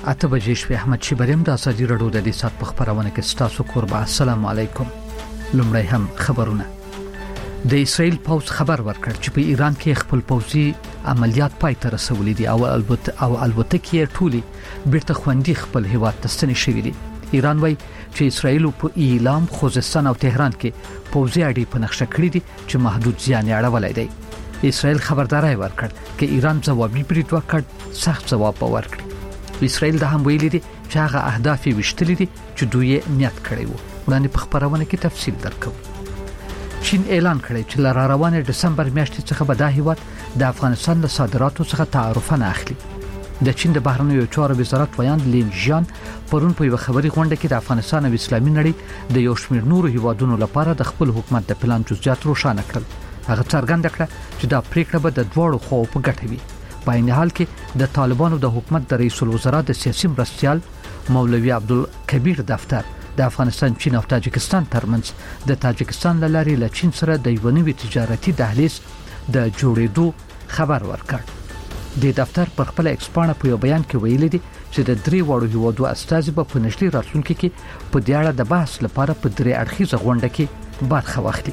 اته بجې شپې احمد شیبریم د ازادي رادیو د دې سات په خبرونه کې ستاسو قربا. السلام علیکم. لومړی هم خبرونه. د اسرائیل پوز خبر ورکړ چې په ایران کې خپل پوځي عملیات پای ته رسولي دي او البته ټولي بیرته خوندي خپل هیواد ته ستنې شوې دي. ایران وایي چې اسرائیل په اعلام خوزستان او تهران کې پوځي اډې په نقشه کړې دي چې محدود زیان یې اړولای دی. اسرائیل خبرداري ورکړ چې ایران ځوابي برید وکړ، سخت ځواب ورکړ. اسرائیل د هم ویلي دي چې هغه اهداف وشتلي دي چې دوی نیت کړی وو. وړاندې په خبرونه کې تفصیل درکو. چین اعلان کړی چې لاره روانه دسمبر میاشتې څخه به د هیواد د افغانستان له صادراتو څخه تعرفه نه اخلي. د چین د بهرنیو چارو وزارت ویان لین جان پرون په یو خبري غونډه کې د افغانستان او اسلامي نړۍ د یو شمېر نورو هیوادونو لپاره د خپل حکومت د پلان جزئیات روښانه کړل. هغه څرګند کړ چې دا پریکړه به د دوړو خو په ګټه وي. په عین حال کې د طالبانو د حکومت د رئیس الوزرا د سیاسي مرستيال مولوي عبدالکبیر دفتر د افغانستان، چین او تاجکستان ترمنځ د تاجکستان لاري له چین سره د یو نوي تجارتي دهلیز د جوړېدو خبر ورکړ. د دفتر پر خپل ایکسپانه په یو بیان کې ویل دي چې د درې وړو هیوادو استازي په نږدې راتلونکي کې په دې اړه د بحث لپاره په درې اړخیزه غونډه کې برخه واخلي.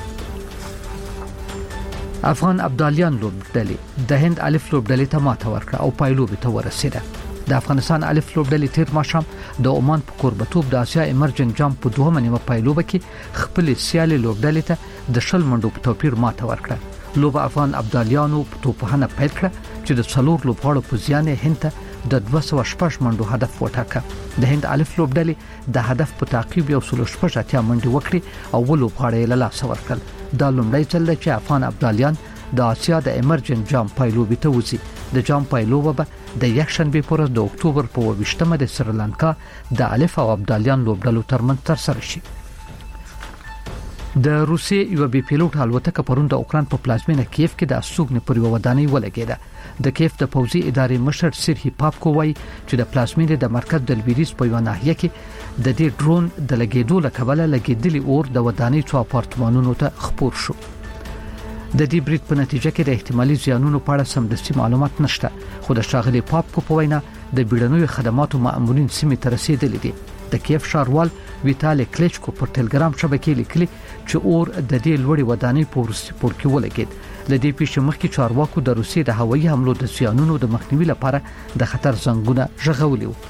افغان ابدالیان لوبډلې د هند الف لوبډلې ته ماته ورکړه او پایلوبې ته ورسېده. د افغانستان الف لوبډلې تیر ماښام د عمان په کوربتوب د اسیا ایمرجن جام په دوه نیمه پایلوبه کې خپل سیالي لوبډلې ته د 0 منډو په توپیر ماته ورکړه. لوب افغان ابدالیانو په توپخانه پیل کړه چې د 4 لوبغاړو په ځان هند ته د 206 منډو هدف وټاکه. د هند الف لوبډلې د هدف په تعقیب یو 168 منډې وکړي او ولوبغاړي له لاس ورکړل. دا لومړی ځل چې افغان ابدالیان د اسیا د ایمرجن جام پایلوبې ته وځي. د جام پایلوبه به د یکشنبه پر ورځ د اکتوبر په 28مه د سریلانکا د الف او ابدالیان لوبډلو ترمنځ ترسره شي. د روسي یو بي پیلوټ الوتکه پرون د اوکران په پلازمینه کیف کې د استوګنې پر یو ودانۍ ولګیده. د کیف د پوځي ادارې مشر سیرهی پاپکو وایي چې د پلازمینه د مرکز د لویدیز په یو ناحیه کې د دې ډرون د لګیدو لکبله لګیدلی اور د ودانۍ څو اپارتمانونو ته خپور شو. د دې برید په نتیجه کې د احتمالي زیانونو په اړه سمدستي معلومات نشته، خو د ښاغلي پاپکو په وینا د بیړنیو خدماتو مأمورین سیمې ته رسیدلي دي. د کیف ښاروال ویتالي کلیچکو پر ټلګرام شبکې لیکلي چې اور د دې لوړې ودانۍ په وروستي پوړ کې ولګید. ل دې پیښې مخکې چارواکو د روسیې د هوایي حملو د زیانونو د مخنیوي لپاره د خطر زنګونه ژغولي وو.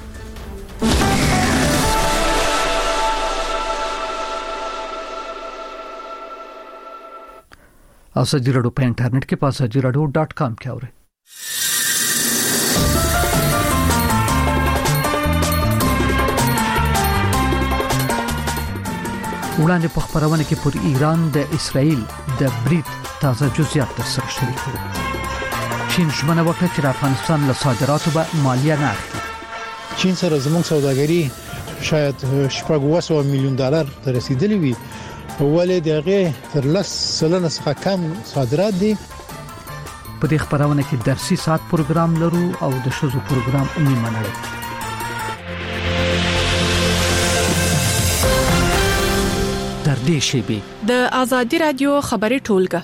ازادي رادیو په انټرنیټ کې په azadiaradio.com کې اورئ. وړاندې په خبرونه کې پر ایران د اسرائیل د برید تازه جزئیات سره شریک کړو. چین ژمنه وکړه چې افغانستان له صادراتو به مالیه نه اخلي. چین سره زموږ سوداګري شاید $700 میلیون ته رسیدلې وي، ولې دغه تر 10% څخه کم صادرات دي. په دې خبرونه کې درسي سات پروګرام لرو او د شذو پروګرام نیمه نړۍ. تر دې شی د ازادي رادیو خبري ټولګه.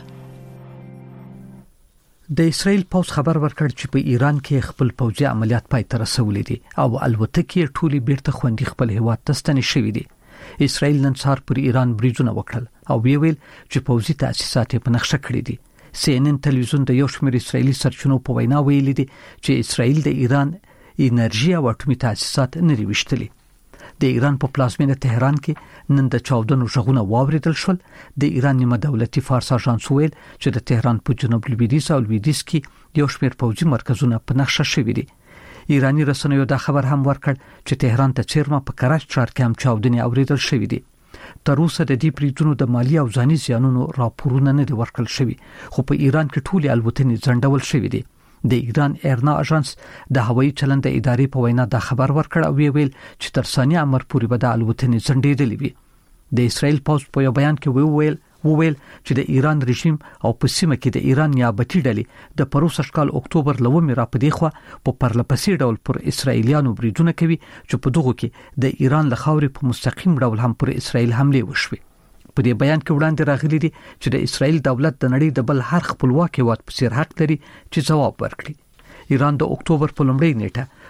د اسرائیل پوز خبر ورکړ چې په ایران کې خپل پوځي عملیات پای ته رسولي دي او البته ټولي بیرته خوندي خپل هیواد ته ستنې شوې دي. اسرائیل نن سهار پر ایران بریدونه وکړل او ویل چې پوځي تاسیسات په نقشه کړی دي. CNN تلویزیون د یو شمېر اسرائیلي سرچینو په وینا ویلي دي چې اسرائیل د ایران انرژي او اټومي تاسیسات نه لري وشتلي. د ایران په پلازمینه تهران کې نن د چاودنو ژغونه واوریدل شول. د ایران نیمه دولتي فارس اژانس ویل چې د تهران په جنوب لویدیځ او لویدیځ کې یو شمېر پوځي مرکزونه په نقشه شوي دي. ایرانی رسنیو دا خبر هم ورکړ چې تهران ته چیرمه په کراچ ښار کې هم چاودنې اوریدل شوې دي. تر اوسه د دې بریدونو د مالی او ځاني زیانونو راپورونه نه دي ورکړل شوي، خو په ایران کې ټولې الوتنې ځنډول شوې دي. د ایران ایرنا اژانس د هوایي چلند ادارې په وینا دا خبر ورکړ او ویل چې تر ثانیه امر پورې به د الوتنې ځنډېدلې وي. د اسرائیل پوز په یو بیان کې وویل چې د ایران رژیم او په سیمه کې د ایران نیابتي ډلې د پروسه کال اکتوبر لومې را پدې خو په پرلپسې ډول پر اسرائیلیانو بریدونه کوي چې په دغه کې د ایران له خاورې په مستقیم ډول هم پر اسرائیل حمله وشوي. په دې بیان کې وړاندې راغلي دي چې د اسرائیل دولت د نړۍ د بل هر خپلواک هیواد په څیر حق لري چې ځواب ورکړي. ایران د اکتوبر په لومړۍ نیټه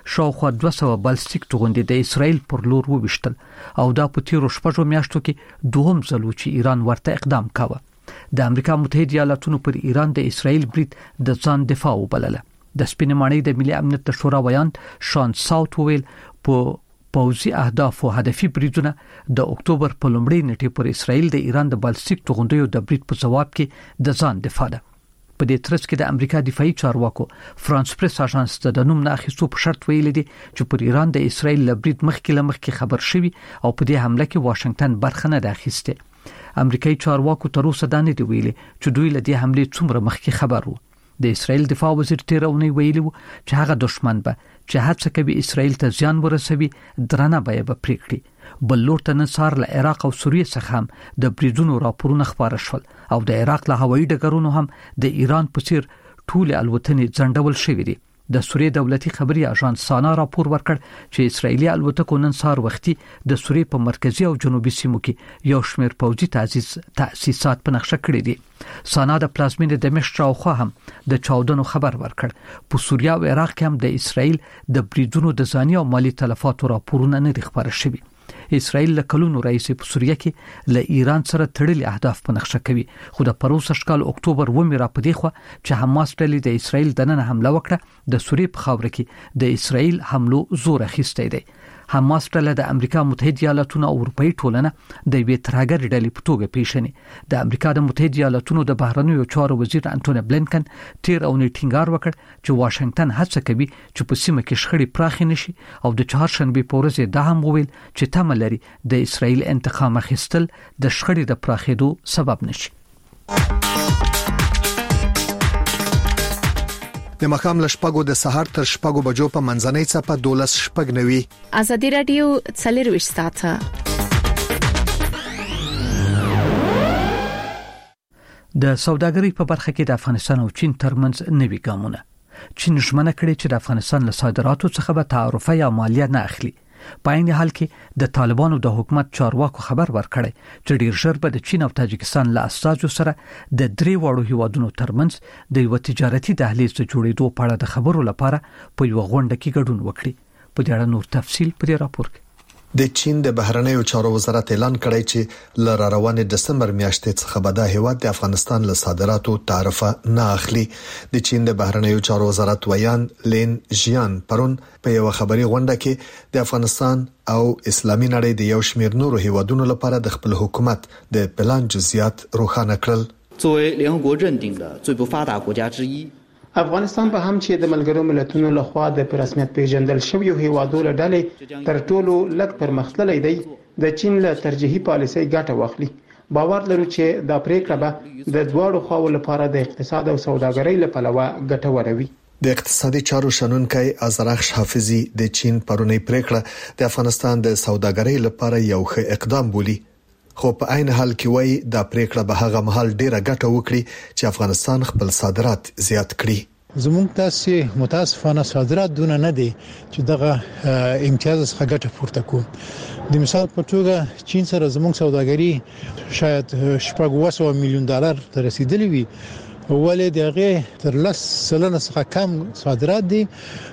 شاوخوا 200 بالستیک توغندي د اسرائیل پر لور وویشتل او دا په تیرو شپږو میاشتو کې دوهم ځل و چې ایران ورته اقدام کاوه. د امریکا متحده ایالاتونو پر ایران د اسرائیل برید د ځان دفاع وبلله. د سپینمانۍ د ملي امنیت شورا ویان شان ساوت ویل په پوځي اهداف او هدفي بریدونه د اکتوبر په لومړۍ نیټه پر اسرائیل د ایران د بالستیک توغندیو د برید په جواب کې د ځان دفاع ده. په دې ترڅ کې د امریکا دفاعي چارواکو فرانس پریس اژانس د نوم نه اخیستو په شرط ویل دي چې پر ایران د اسرائیل لبرید مخکې خبر شوی او په دې حمله کې واشنگټن برخه نه اخیسته. امریکایي چارواکو تر اوسه دا نه دی ویلي چې دوی له دې حمله څومره مخکې خبر وو. د اسرائیل دفاع وزیر تیرونی ویلي وو چې هغه دشمن به چې هڅه کوي اسرائیل ته زیان ورسوي درنه به پریکړي. بل لور ته نصار له عراق او سوریه څخه هم د بریدونو راپورونه خبره شول او د عراق له هوایي ډګرونو هم د ایران په څیر ټول الوتنې ځنډول شوې دي. د سوریه دولتي خبري اژانس سانا راپور ورکړ چې اسرایلی الوتکو نن سهار وختي د سوریه په مرکزی او جنوبي سیمو کې یو شمېر پوځي تاسیسات په نقشه کړی دي. سانا د پلازمینې دمشق او خو هم د چاودنو خبر ورکړ. په سوریه او عراق کې هم د اسرایل د بریدونو د ځاني او مالی تلفاتو راپورونه نه دي خبر شوي. اسرائیل له کلونو راځي په سوریه کې له ایران سره تړلي اهداف په نقشه کوي، خو د پروسه شکل اکتوبر و مې را پدې خو چې حماس ډلې د اسرائیل دننه حمله وکړه د سوریه په خاور کې د اسرائیل حملو زور اخیستی دی. حماس ډله د امریکا متحده ایالاتونو او اروپאי ټولنه د وی ترهګر ډلې په توګه پیژني. د امریکا د متحده ایالاتونو د بهرنیو چارو وزیر انټونی بلینکن تیر او ټینګار وکړ چې واشنگټن هڅه کوي چې په سیمه کې شخړې پراخې نشي او د چهارشنبه په ورځ دا هم وویل چې تمه لري د اسرائیل انتقام اخیستل د شخړې د پراخېدو سبب نشي. د مخام لشپګو د سحر تر شپګو بجو په منځنۍ څپه 12 شپګ نوي. ازادي رادیو څلور ساعته د سوداګرۍ په برخه کې د افغانستان او چین ترمنځ نوي ګامونه. چین ژمنه کړې چې د افغانستان له صادراتو څخه به تعرفه یا مالیه نه اخلي. په عین حال کې د طالبانو د حکومت چارواکو خبر ورکړی چې ډیر ژر به د چین او تاجکستان له اساسو سره د درې وړو هیوادونو ترمنځ د یو تجارتي دهلیز د جوړېدو په اړه د خبرو لپاره په یو غونډه کې ګډون وکړي. په دې اړه نور تفصیل په راپور کې. د چین د بهرنیو چارو وزارت اعلان کړی چې ل روانه دسمبر میاشتې څخه به د هیواد د افغانستان له صادراتو تعرفه نه اخلي. د چین د بهرنیو چارو وزارت ویان لین ژیان پرون په یو خبري غونډه کې د افغانستان او اسلامي نړۍ د یو شمېر نورو هیوادونو لپاره د خپل حکومت د پلان جزئیات روښانه کړل. 作为联合国认定的最不发达国家之一， افغانستان به هم چې د ملګرو ملتونو لخوا د رسمیت پیژندل شوی هیوادو له ډلې تر ټولو لږ پرمختللی دی د چین له ترجیحي پالیسۍ ګټه واخلي. باور لرو چې دا پریکړه به د دواړو خواو لپاره د اقتصاد او سوداګرۍ لپاره ګټوره وي. د اقتصادي چارو شنونکي ازرخش حافظي د چین پرونی پریکړه د افغانستان د سوداګرۍ لپاره یو ښه اقدام بولي، خو په عین حال کې وایي دا پریکړه به هغه مهال ډیره ګټه وکړي چې افغانستان خپل صادرات زیات کړي. زموږ تاسو متاسفانه صادرات دونه نه دي چې دغه امتیاز څخه ګټه پورته کوو. د مثال په توګه چین سره زموږ سوداګري شاید $700 میلیون ته رسیدلې وي، ولې دغه تر 10% څخه کم صادرات دي،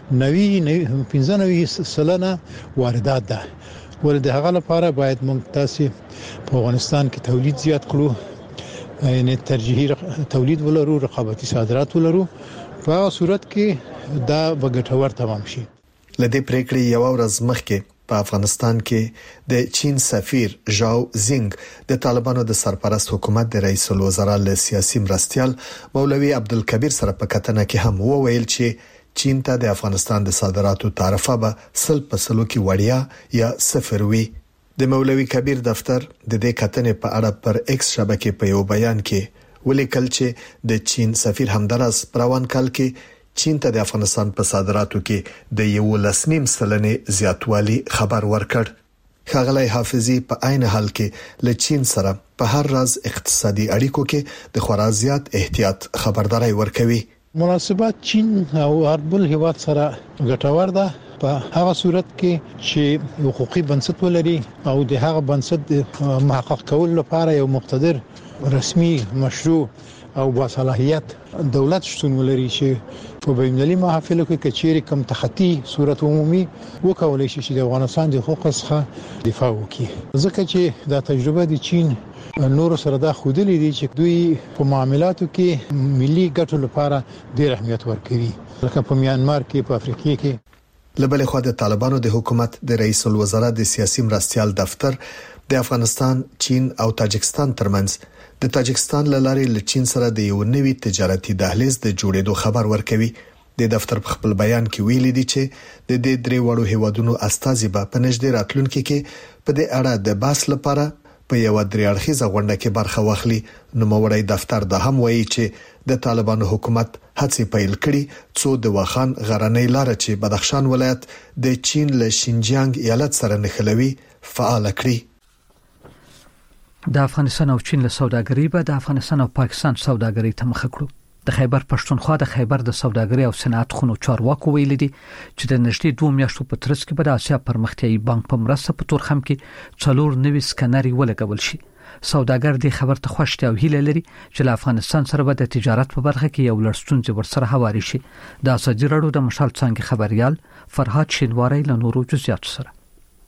95% واردات ده. ولې د هغه لپاره باید موږ تاسو په افغانستان کې تولید زیات کړو، یعنی ترجیحي تولید ولرو، رقابتي صادرات ولرو. په صورت کې دا وګټور تمام شي. لدې پریکړې یو ورځ مخکې په افغانستان کې د چین سفیر ژاو زینګ د طالبانو د سرپرست حکومت د رئیس الوزرا له سیاسي مرستيال مولوي عبدالکبیر سره په کتنه کې هم وویل چې چین ته د افغانستان د صادراتو تعرفه به 100% کې وړیا یا صفر وي. د مولوي کبیر دفتر د دې کتنې په اړه پر ایکس شبکې په یو بیان کې ولیکل چې د چین سفیر همدراز پروان کال کې چین ته د افغانستان په صادراتو کې د 11.5% زیاتوالی خبر ورکړ. ښاغلی حافظي په عین حال کې له چین سره په هر راز اقتصادي اړیکو کې د خورا زیات احتیاط خبرداري ورکوي. مناسبات چین او هر بل هیواد سره ګټور ده، په هغه صورت کې چې حقوقي بنسټ ولري او د هغه بنسټ محقق کول لپاره یو مقتدر رسمي مشروع او باصلاحیت دولت شتون ولري چې په بینالمللي محافلو کې کچېری کم تخطي صورت عمومي وکولای شي چې د افغانستان د حقوقو څخه دفاع وکړي ځکه چې دا تجربه د چین نور سره دا خودلې دي چې دوی په معاملاتو کې ملي ګټو لپاره ډېر اهمیت ورکوي لکه په میانمار کې په افریقا کې لبل خو د طالبانو د حکومت د رئیس الوزرا د سیاسي مرستيال دفتر د افغانستان، چین او تاجکستان ترمنځ د تاجکستان لارې له چین سره د یو نوي تجارتي دهلیز د جوړېدو خبر ورکوي. د دفتر په خپل بیان کې ویلي دي چې د دې درې وړو هیوادونو استازي په پنځه راتلونکو کې په دې اړه د باس لپاره په یو درې اړخیزه غونډه کې برخه واخلي. نو موړی دفتر د هم وایي چې د طالبانو حکومت هڅې پیل کړي څو د واخان غرنۍ لار چې بدخشان ولایت د چین له شینجیانګ ایالت سره نښلوي فعال کړي. د افغانستان او چین له سوداګرۍ به د افغانستان او پاکستان سوداګرۍ ته مخ کړو. د خیبر پښتونخوا د خیبر د سوداګرۍ او صنعت خونو چارواکو ویلي دي چې د نږدې 2 میاشتو په ترڅ کې به د آسیا پرمختیایي بانک په مرسته په تورخم کې 4 نوي سکانري ولګول شي. سوداګر د خبر ته خوشته او هیله لري چې له افغانستان سره به د تجارت په برخه کې یو لړستونځ ورسره هواري شي. د اساجي راډیو د مشال څنګه خبريال فرهاد شینواری له نورو جزئیات سره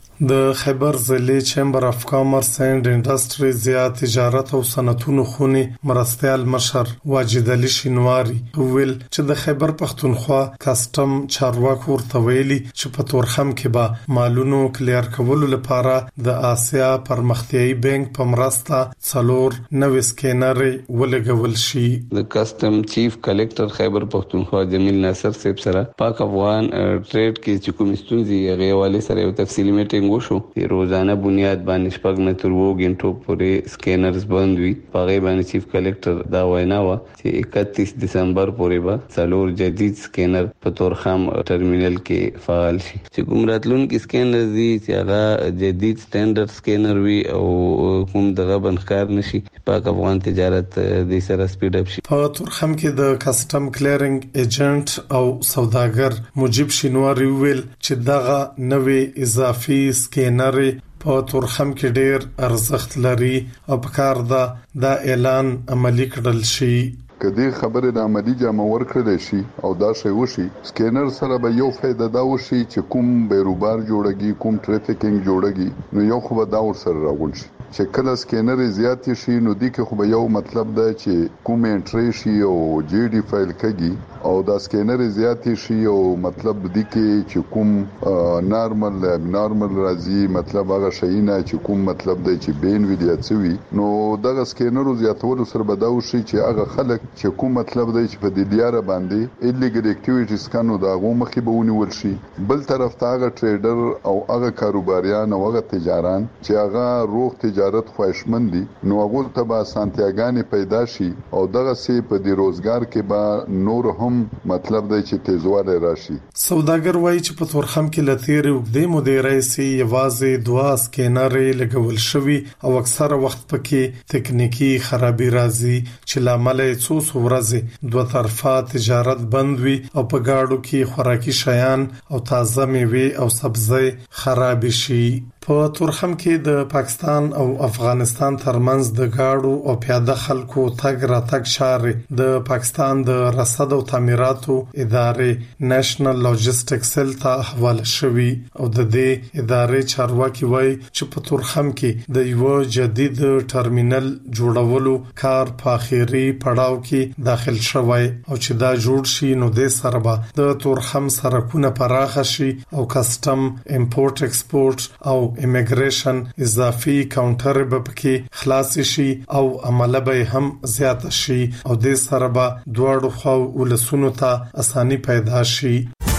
د خیبر ضلع چیمبر اف کامرس اینڈ انډستریز یا تجارت او صنعتونو خونی مرستيال مشر واجد علي شینواری ویل چې د خیبر پښتونخوا کسٹم چارواکو ورته ویلي چې په تورخم کې به مالونو کلیر کولو لپاره د آسیا پرمختیایي بانک په مرسته 4 نوې سکینري ولګول شي. د کسٹم چیف کلیکټر خیبر پښتونخوا جمیل ناصر صاحب سره پاک افغان ټریډ کې چې کوم ستونزې غوالي سره یو تفصیلی میټینګ وشو. روزانه بنیاد باندې شپږ نه تر 2 غنټو پورې سکینرز بند وي. په غي باندې چیف کلیکټر دا وینا و چې 31 دسمبر پورې به 4 جدید سکینر په تورخم ټرمینل کې فعال شي. چې کوم راتلونکي سکینر دي چې هغه جدید سټانډرډ سکینر وي او کوم دغه بنکار نشي پاک افغان تجارت د سره سپیډ اپ شي. په تورخم کې د کسٹم کلیرینګ ایجنټ او سوداګر مجيب شینواری ویل چې دغه نوې اضافي سکینري په تورخم کې ډېر ارزښت لري او په کار دا اعلان عملی کړل شي. کدی خبره د عملی جامه ورکړل شي او دا شی وشي سکینر سره به یو فائدہ دا وشي چې کوم بیروبار جوړږي کوم ټریفیکینګ جوړږي نو یو خو دا ور سره راغون شي چې کله سکینر زیات شي نو د کې خو یو مطلب دا چې کوم انټری شي او جی ډی فایل کېږي او دا سکینر زیات شي او مطلب د کې چې کوم نارمل ابنارمل راځي مطلب هغه شي نه چې کوم مطلب دی چې بین ویډیا څوي نو دغه سکینر زیاتولو سره به دا وشي چې هغه خلک چې کوم مطلب دی چې په دې دیاره باندې ایلیګل اکټیویټیز کانو دا غو مخې به ونیول شي. بل طرف ته هغه ټریډر او هغه کاروباریان او هغه تجاران چې هغه روغ تجارت خواهشمند دي نو هغه ته به سانتیاګانې پیدا شي او دغه سي په دې روزګار کې به نور هم مطلب دی چې تیزواله راشي. سوداګر وایي چې په تورخم کې لثیر وګدې مدیرای سي یوازې 2 سکینري لګول شوی او اکثره وخت پکې تکنیکی خرابي راځي چې لامل یې څو ورځې دوه طرفه تجارت بند وي او په گاډو کې خوراکي شیان او تازه میوه او سبزی خراب شي. په تورخم کې د پاکستان او افغانستان ترمنځ د گاډو او پیاده خلکو تګ راتګ شارې د پاکستان د رصد او تعمیراتو ادارې نېشنل لاجستیک سیل ته حواله شوی او د دې ادارې چارواکي وایي چې په تورخم کې د یو جدید ټرمینل جوړولو کار په اخیری پړاو کې داخل شوی او چې دا جوړ شي نو د سره به د تورخم سرکونه پراخ شي او کسٹم امپورټ ایکسپورټ او امیګریشن اضافي کاونټر به پکې خلاص شي او عمله به هم زیات شي او د سره به دواړو خو ولسونو ته اساني پیدا شي.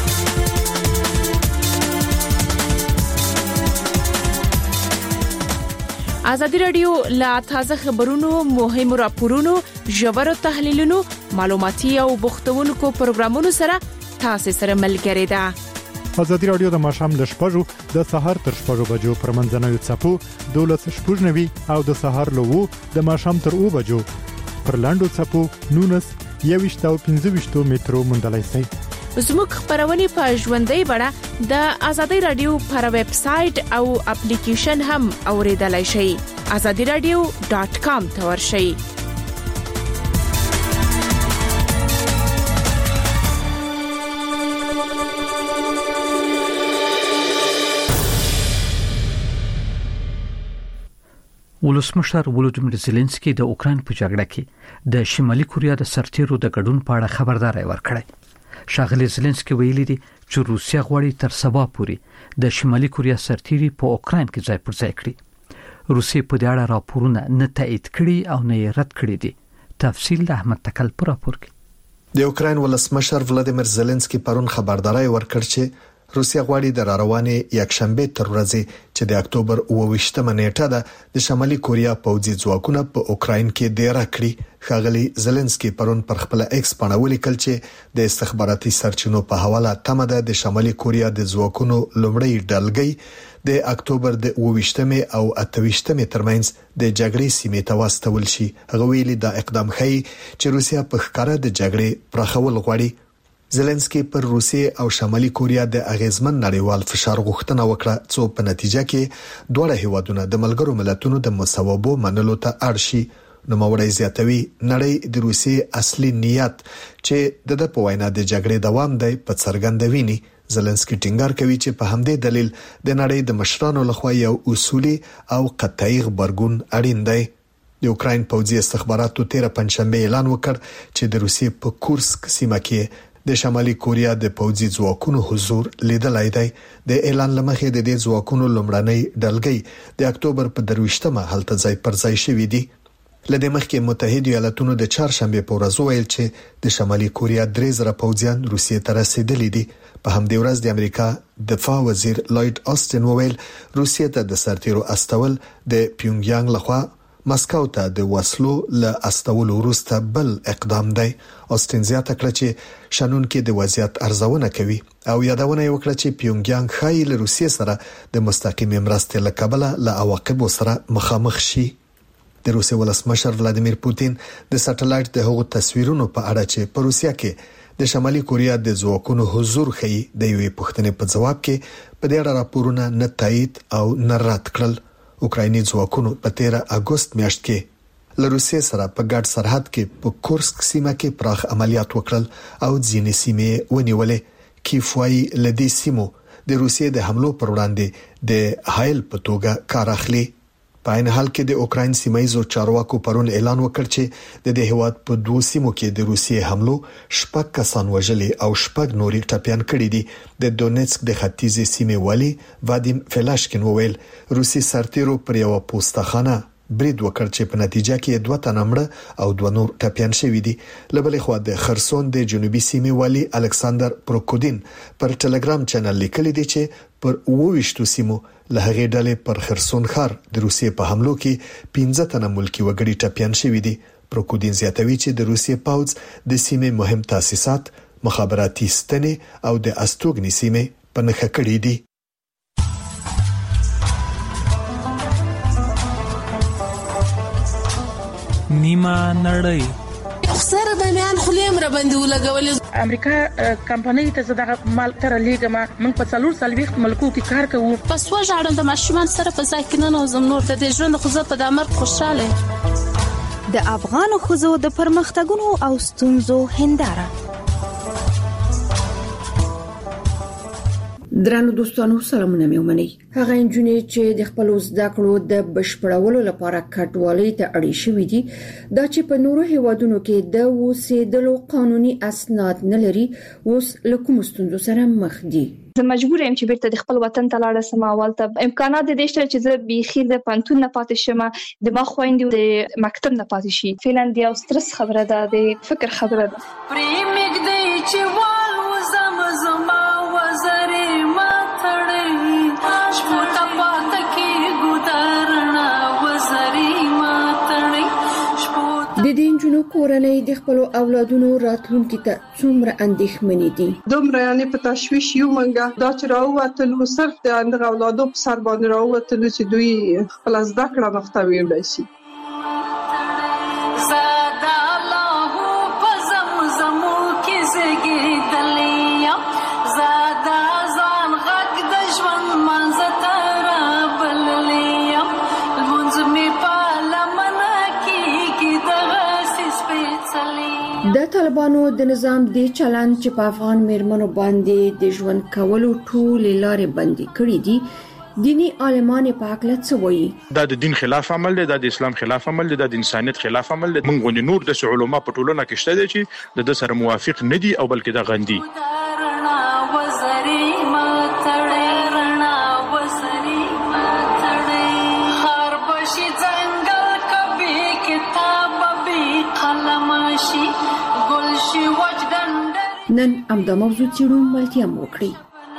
ازادي رادیو لا تازه خبرونو مهمو راپورونو ژورو تحلیلونو معلوماتي او بوختونکو پروګرامونو سره تاسو سره ملګری ده. ازادي رادیو د ماشام ل شپږو د سحر تر شپږو بجو پر منځنوي چپو 12:09 او د سحر له 2 د ماشام تر 2 بجو پر لاندو چپو 19 یوشتاو 15 مترو مندلای سي. زموږ خبرونه په ژوندۍ بڼه د آزادۍ رادیو پر ویب سټ او اپلیکیشن هم اوریدلای شئ. azadiradio.com ته ورشئ. ولسمشر ولودیمیر زيلنسکي د اوکرين په جګړه کې د شمالي کوریا د سرتیرو د ګډون په اړه خبرداري ورکړه. شاغلي زيلنسکي ویلي دي چې روسیا غواړي تر سبا پورې د شمالي کوریا سرتیري په اوکرين کې ځای پر ځای کړي. روسي په دې اړه راپورونه نه تایید کړي او نه یې رد کړي دي. تفصیل د احمد تکل پر راپور کې. د اوکرين ولسمشر ولودیمیر زيلنسکي پرون خبرداري ورکړ چې روسیا غواړي د راروانې یکشنبه تر ورځې چې د اکتوبر 28مه نیټه ده د شمالي کوریا پوځي ځواکونه په اوکرين کې ډیره کړي. ښاغلي زيلنسکي پرون پر خپل ایکس باندې ولیکل چې د استخباراتي سرچینو په حواله تمه ده د شمالي کوریا د ځواکونو لومړی ډلګۍ د اکتوبر د 28مه او 28مه ترمنځ د جګړې سیمې ته واستول شي. هغه ویلي دا اقدام ښيي چې روسیا په ښکاره د جګړې پراخول غواړي. زيلنسکي پر روسیې او شمالي کوریا د اغیزمن نړیوال فشار غوښتنه وکړه چې په نتیجه کې دوه هیوادونه د ملګرو ملتونو د مصوبو منلو ته اړ شي. نو موري زیاتوي نړۍ د روسیې اصلي نیت چې د په وینا د جګړې دوام دی په څرګندوي. زيلنسکي ټینګار کوي چې په همدې دلیل د نړۍ د مشرانو لخوا یو اصولي او قطعي خبرګون اړین دی. د اوکرين پوځي استخباراتو 13 پنځشنبه اعلان وکړ چې د روسیې په کورسک سیمه کې د شمالي کوریا د پوځي ځواکونو حضور لیدلای دی. د اعلان لمخې د دې ځواکونو لومړنۍ ډلګۍ د اکتوبر په 23مه هلته ځای پر ځای شوې دي. لدې مخکې متحده ایالاتونو د چهارشنبه په ورځ ویل چې د شمالي کوریا 3000 پوځیان روسیې ته رسیدلي دي. په همدې ورځ د امریکا دفاع وزیر لوید آستن وویل روسیې ته د سرتیرو استول د پیونګیانګ لخوا مسکو ته د وسلو له استولو وروسته بل اقدام دی. آستن زیاته کړه چې شنن کې د وضعیت ارزونه کوي او یادونه وکړه چې پیونګیانګ خایي له روسیې سره د مستقیم مرستې له کبله له عواقب سره مخامخ شي. د روسیې ولسمشر ولادیمیر پوتین د سټلایټ د هغو تصویرونو په اړه چې په روسیا کې د شمالي کوریا د ځواکونو حضور خي د یوې پوښتنې په جواب کې په دې اړه راپورونه نه تایید او نه رد کړل. اوکرایني ځواکونو په 13 اگست میاشت کې له روسیې سره په ګډ سرحد کې په کورسک سیمه کې پراخ عملیات وکړل او ځینې سیمې ونیولې. کیفوای لدې سیمو د روسیې د حملو پر وړاندې د حایل په توګه کار اخلي. په عین حال کې د اوکراین سیمایي چارواکو پرون اعلان وکړ چې د دې هیواد په دوه سیمو کې د روسیې حملو شپږ کسان وژلي او شپږ نوري ټپيان کړي دي. د دونیتسک د ختیځې سیمې والي وادیم فلاشکین وویل روسي سرتیرو پر یو پوسټخانه برید وکړ چې په نتیجه کې 2 تنه مړه او 2 نور ټپيان شوي دي. لبلې خو د خرسون د جنوبي سیمې والي الکساندر پروکودین پر ټلګرام چینل لیکلي دي چې پر 28 سیمو له هغې ډلې پر خرسون ښار د روسیې په حملو کې 15 تنه ملکی وګړي ټپيان شوي دي. پروکودین زیاتوي چې د روسیې پوځ د سیمې مهم تاسیسات مخابراتي ستنې او د استوګنې سیمې په نښه کړې دي. نیمه نړۍ سره د میان خلیم را باندې ولګولې. امریکا کمپنۍ ته زړه مال تر لیګما موږ په 440 ملکو کې کار کوو. پس وژاړم د ماشومان سره په ځای کې نه نوزم نور د ژوند خو په دمر خوشاله. د افغان خزو د پرمختګونو او ستونزو هنداره. درنو دوستانو سلامونه مې ومنئ. هغه انجونې چې د خپل زده کړو د بشپړولو لپاره کډوالۍ ته اړې شوې دي دا چې په نورو هیوادونو کې د اوسېدلو قانوني اسناد نه لري اوس له کوم ستونزو سره مخ دي. زه مجبور یم چې بیرته د خپل وطن ته لاړ شم. اولته امکانات د دې شته چې زه بيخي د پانتون نه پاتې شم د ما خويندې د مکتب نه پاتې شي. فعلا دی او سترس خبره ده د فکر خبره ده. پریمګ دی چې وال وزم زما وزرې ما تړې شپه پاتې کې ګودرنا وزرې ما تړې د دې جنو کورنۍ د خپل اولادونو راتلونکي ته څومره اندېښمنې دي. دومره یعنی په تشویش یو منګه دا چې راووتلو صرف د اولادو په سر باندې راووتلو چې دوی خپل زده کړه مخته وړي شي. زاد الله په زمزمو کې زګېدلې د طالبانو د نظام د چلند چې په افغان میرمنو باندې د ژوند کولو ټول لارې بندي کړې دي دینی عالمان په اړه څه وایي؟ دا د دین خلاف عمل دی، دا د اسلام خلاف عمل دی، دا د انسانیت خلاف عمل دی. موږ غوښنه نور د علماء په ټولنه کې شته دي چې د سره موافق نه دي او بلکې دا غندي. نن امدا موضوع چیرون ملتیا موکړي.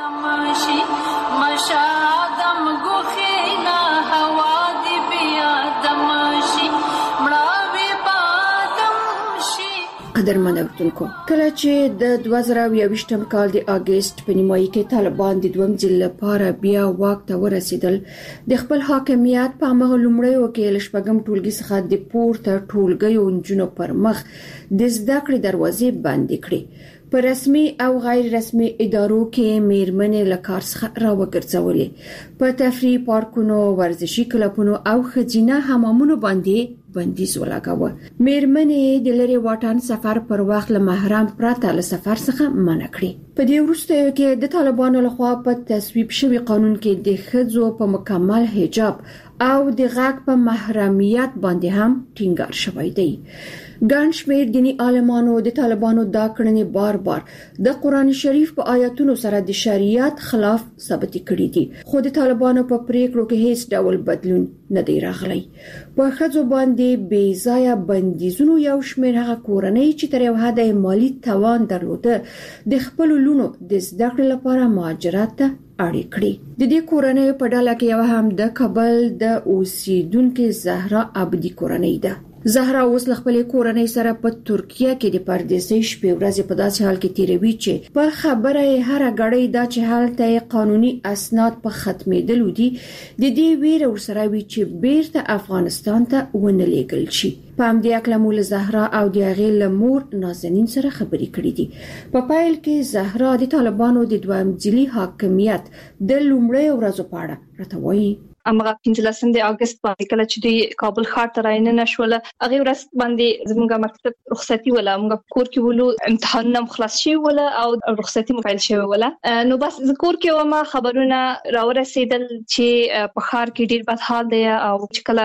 قدرمن اوریدونکو، کله چې د 2022م کال د اگست په نیمایي کې طالبان د دویم ځل لپاره بیا واک ته ورسېدل، د خپل حاکمیت په مغ لومړیو کې لشپږم ټولګي څخه د پورته ټولګیو انجونو پر مخ د زده کړې دروازې بندې کړې. په رسمي او غیر رسمي ادارو کې میرمنې له کار څخه راوګرځولې، په تفریح پارکونو، ورزشي کلبونو او خزینه حمامونو باندې بندیز ولګاوه. میرمنې د لری واټن سفر پر وخت له محرم پرته له سفر څخه منع کړې. په دې وروسته کې د طالبانو لخوا په تصویب شوی قانون کې د ښځو په مکمل حجاب او د غږ په محرمیت باندې هم ټینګار شوی دی. ګڼ شمېر دینی عالمانو د طالبانو دا کړنې بار بار د قرآن شریف په آیاتونو سره د شریعت خلاف ثابت کړي دي، خو د طالبانو په پریکړو کې هیڅ ډول بدلون نه دی راغلی. په ښځو باندې بې ځایه بندیزونو یو شمېر هغه کورنۍ چې تر یو حده مالی توان درلوده د خپل لونو د زده کړې لپاره مهاجرت ته اړ کړي. د دې کورنۍ په ډله کې یو هم د کابل د اوسیدونکو زهرا عبدی کورنۍ ده. زهرا اوس له خپل کورنۍ سره په ترکیه کې د پردیسۍ شپې ورځې په داسې حال کې تیروي چې په خبره هر غړی دا چې هلته قانوني اسناد په ختمېدل دي د دې ویره ورسره وی چې بیرته افغانستان ته ونه لیږل شي. په همدې اړه مول زهرا او د هغې لمور نازنین سره خبرې کړې دي. په پایل کې زهرا د طالبانو د دویم ځلي حاکمیت د لومړۍ ورځو په اړه راته وایي. امغه 15 د اگست باندې کله چې د کابل ښار ته راینه شول، هغه ورځ باندې زموږ مکتب رخصتي ولا موږ کور کې ولو امتحانونه خلاص شي ولا او رخصتي مفعل شوی ولا نو بس ذکر کې وما خبرونه راورسېدل چې په ښار کې ډیر بد حال دی او چې کله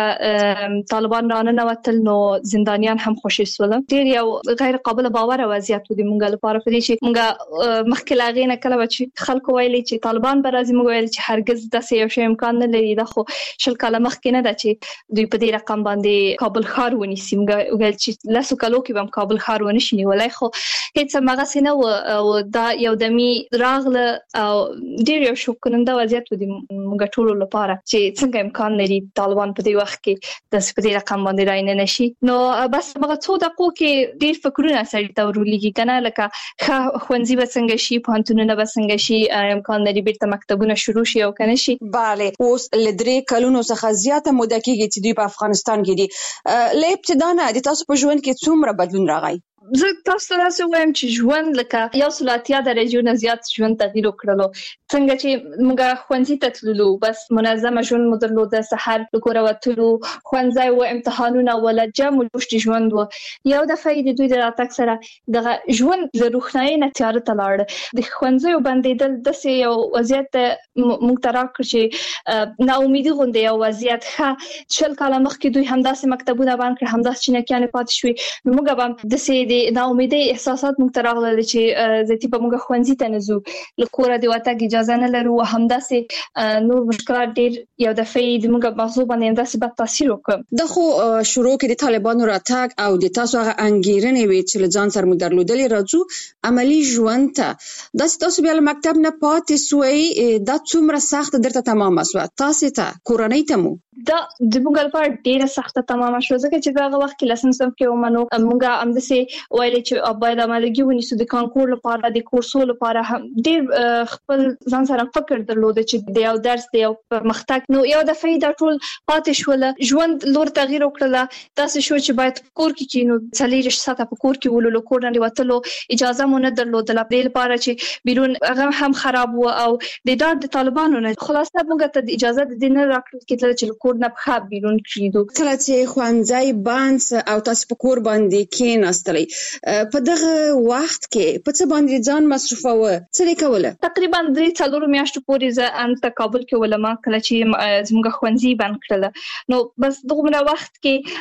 طالبان رانه وتل نو زندانیان هم خوشي شول. ډیر یو غیر قابل باور وضعیت دی موږ لپاره په دې چې موږ مخکې لاغې نه کله چې خلکو ویلي چې طالبان به راځي، موږ ویل چې هرگز داسې یو شی امکان نه لري. خو شل کاله مخکې نه ده چې دوی په دې رقم باندې کابل ښار ونیسي. موږ ویل چې لاسو کالو کې هم کابل ښار ونشي نیولای، خو هیڅ هغه څه نه و. دا یو دمي راغله او ډیر یو شوکننده وضعیت دی موږ ټول لپاره چې څنګه امکان لري طالبان په دې وخت کې د دې رقم باندې راینه نشي. نو بس هغه څو دقیقو کې ډیر فکرونه سړی ته ورولېږي کنه، لکه خوندې به څنګه شي، پوهنتونونه به څنګه شي، امکان لري بیرته مکتبونه شروع شي او کنه شي. bale اوس لدرې کلونو څخه زیاته موده کېږي چې دوی په افغانستان کې دي. ل ابتدا نه د تاسو په ژوند کې څومره بدلون راغی؟ زه تاسو ته وایم چې ژوند لکه یو سلاتیا درجه نه زیات ژوند تغییر وکړلو. څنګه چې موږ خوندې ته تللو، بس منظم ژوند مو درلوده، سحر لکوره وتلو، خوندځای و امتحانونه ولا جام لوشت ژوند و. یو دفعه د دوی د راتګ سره د ژوند د روښنايي نه تیار ته لاړ. د خوندځای بندیدل د یو وضعیت موږ تراک چې نا امیدي غونډه یو وضعیت ښه شل کاله مخکې دوی همداسې مکتبونه باندې کړ، همداسې چې نه کېانه پات شوي. موږ هم د سې د نا امیدي احساسات موږ تراغله چې زتی په موږ خوندې ته نزو لکوره دی وته اجازه نه لرو، همداسې نور مشکلات ډیر یو دفعه د موږ موضوع باندې همداسې بد تاثیر وکړ. د خو شروع کې د طالبانو راتګ او د تاسو هغه انګیرنې وی چې ځان سره مو درلودلې راځو عملی ژوند ته د تاسو بیا مکتب نه پاتې سوی د څومره سخت درته تمام شو تاسو ته کورنۍ ته مو دا د موږ لپاره ډیره سخته تمام شو ځکه چې هغه وخت کې لسم سم کې ومنو موږ همداسې وایي چې باید عملګي ونیسو د کانکور لپاره د کورسو لپاره هم ډیر خپل ځان سره فکر درلود چې د یو درس د یو پرمختګ نو یو دفعه دا ټول پاتې شول. ژوند لور تغییر وکړه، تاسو شو چې باید کور کې کینو څلېرش ساعته په کور کې ولولو، کور نه وتلو اجازه مونږ نه درلودله د لپاره چې بیرون هغه هم خراب و او د طالبانو نه خلاصه موږ ته اجازه د دین راکړل کېدل چې کور نه په بیرون کړیدو. کله چې خوانځي بانس او تاسو په کور باندې کېناستلې په دغه وخت کې په څه باندې ځان مصرفوه څه کوله؟ تقریبا 3-4 میاشتو پورې زه ان کابل کې ولما کله چې زموږ خوانځي بند کړل نو بس دغه وخت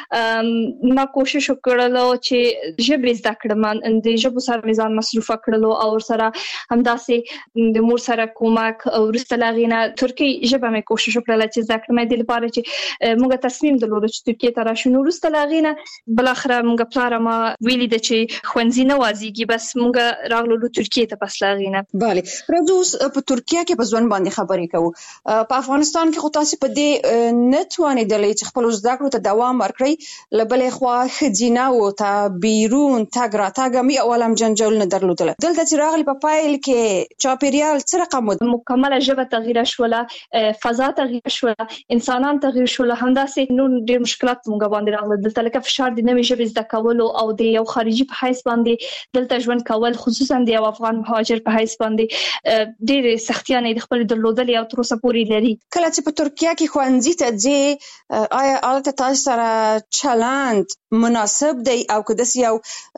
کې ما کوشش وکړل چې ژبه زده کړم د ژبه سره میزان مصرف کړلو او سره همداسې د مور سره کومک او ورستلاغینه ترکی ژبه مې کوشش وکړل چې زده کړم د لپاره چې موږ تصمیم درلود چې ترکیه ته راشو نو ورستلاغینه بل اخر موږ پلار ما ویلي د چې خوندزي نه وازيږي بس موږ راغلو ترکیه ته پس لاغینه. bale راځو په ترکیه کې په ځوان باندې خبرې کوو. په افغانستان کې خو تاسو په دې نتوانې دلې چې خپل زده کړو ته دوام ورکړي لبلې خو خجینه او ته بیرون تاګ را تاګ می اولم جنجال نه درلودل. دلته چې راغلی په پایل کې چاپیریال څه رقم مکمله ژبه تغییر شوله فضا تغییر شوله انسانان تغییر شوله همداسې نور ډېر مشکلات موږ باندې راغله. دلته لکه فشار د نوې ژبې زده کول او د یو خارجي په حیث باندې دلته ژوند کول خصوصا د یو افغان مهاجر په حیث باندې ډېر سختیانه د خپل درلودل او تر اوسه پورې لري. کله چې په ترکیه کې خوانځي ته ځي آیا البته تاسو سره چلند مناسب دی او که د یو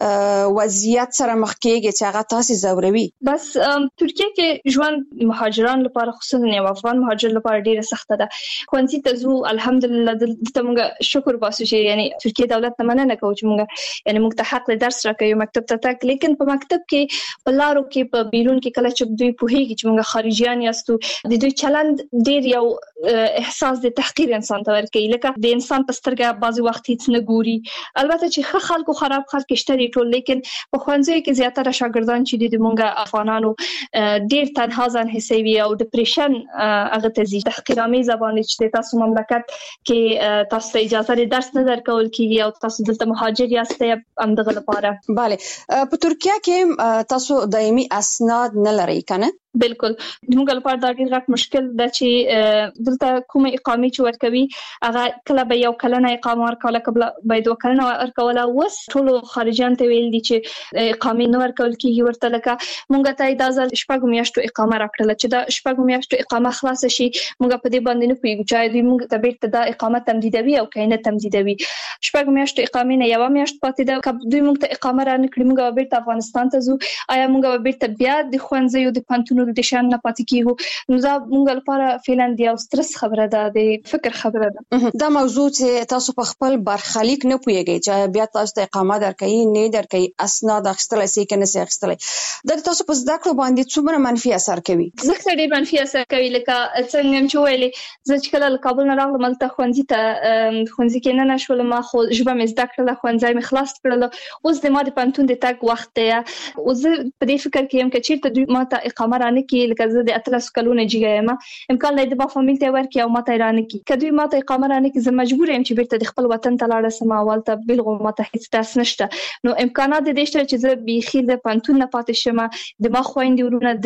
وضعیت سره مخ کېږي چې هغه تاسو زوروي؟ بس ترکیه کې ژوند مهاجران لپاره خصوصا یو افغان مهاجر لپاره ډیره سخته ده. خوانځي ته زو الحمدلله دلته موږ شکر باسو چې یعنی ترکیه دولت نه مننه کوي چې موږ یعنی موږ ته حق له درس راکوي مکتب ته تک لیکن په مکتب کې په لارو کې په بیرون کې کله چې دوی پوهیږي چې موږ خارجيان یاستو د دوی چلند ډیر یو احساس د تحقیر انسان ته ورکوي لکه د انسان په سترګه بعضي وخت هیڅ نه ګوري. البته چې ښه خلکو خراب خلک شته دي ټول لیکن په خوانځي کې زیاتره شاګردان چې د موږ افغانانو ډیر تنها ځان حسوي او ډیپریشن هغه ته زی تحقیرامي زبان چې تاسو مملکت کې تاسو اجازه لري درس نه درکول کیږي او تاسو دلته مهاجر یاست همدغه لپاره. bale په ترکیه کې تاسو دایمي اسناد نه لرئ کنه؟ بالکل موږ لپاره دا ډیر غټ مشکل ده چې دلته کومه اقامه چې ورکوي هغه کله به یو کلنه اقامه ورکوله قبل باید وکړنه ورکوله وس ټول خارجيان ته ویل دي چې اقامه نه ورکول کیږي ورته لکه موږ ته اجازه شپږ میاشتو اقامه راکړل چې دا شپږ میاشتو اقامه خلاص شي موږ په دې باندې نه پیږو چې دوی موږ ته بیرته دا اقامه تمدیدوي او کینه تمدیدوي. شپږ میاشتو اقامه نه یو میاشت پاتې ده کله دوی موږ ته اقامه را نکړي موږ بیرته افغانستان ته ځو آیا موږ بیرته بیا د خوانځي او د پانتونو د شان نه پاتې کیږو نو دا موږ لپاره فعلا دی او سترس خبره ده د فکر خبره ده. دا موضوع چې تاسو په خپل برخلیک نه پوهیږئ چې بیا تاسو ته اقامه درکې نه درکې اسناد اخیستل سي کنه سي اخیستل دا تاسو په زده کړو باندې څومره منفي اثر کوي؟ زه ډېر منفي اثر کوي لکه څنګه چې ویلې زه چې کله کابل نه راغلم ملته خوانځي کې نه نشول ما خو ژبه مې زده کړله خوانځي مې خلاص کړل اوس د ما د پانتون د تک وخت دی او زه په دې فکر کې يم چې چیرته دوی ما ته اقامه رانه کې لکه زه د 13 کلونو جګه ما امکان لري د ما فامیل ته ورکې او ما ته رانه کې کدوې ما ته اقامه رانه کې زه مجبور یم چې بیرته د خپل وطن ته لاړ سم اول ته بلغو ما ته هیڅ تاس نشته نو امکانات د دې شته چې زه بيخي د پانتون نه پاتې شم د ما خويندې ورونه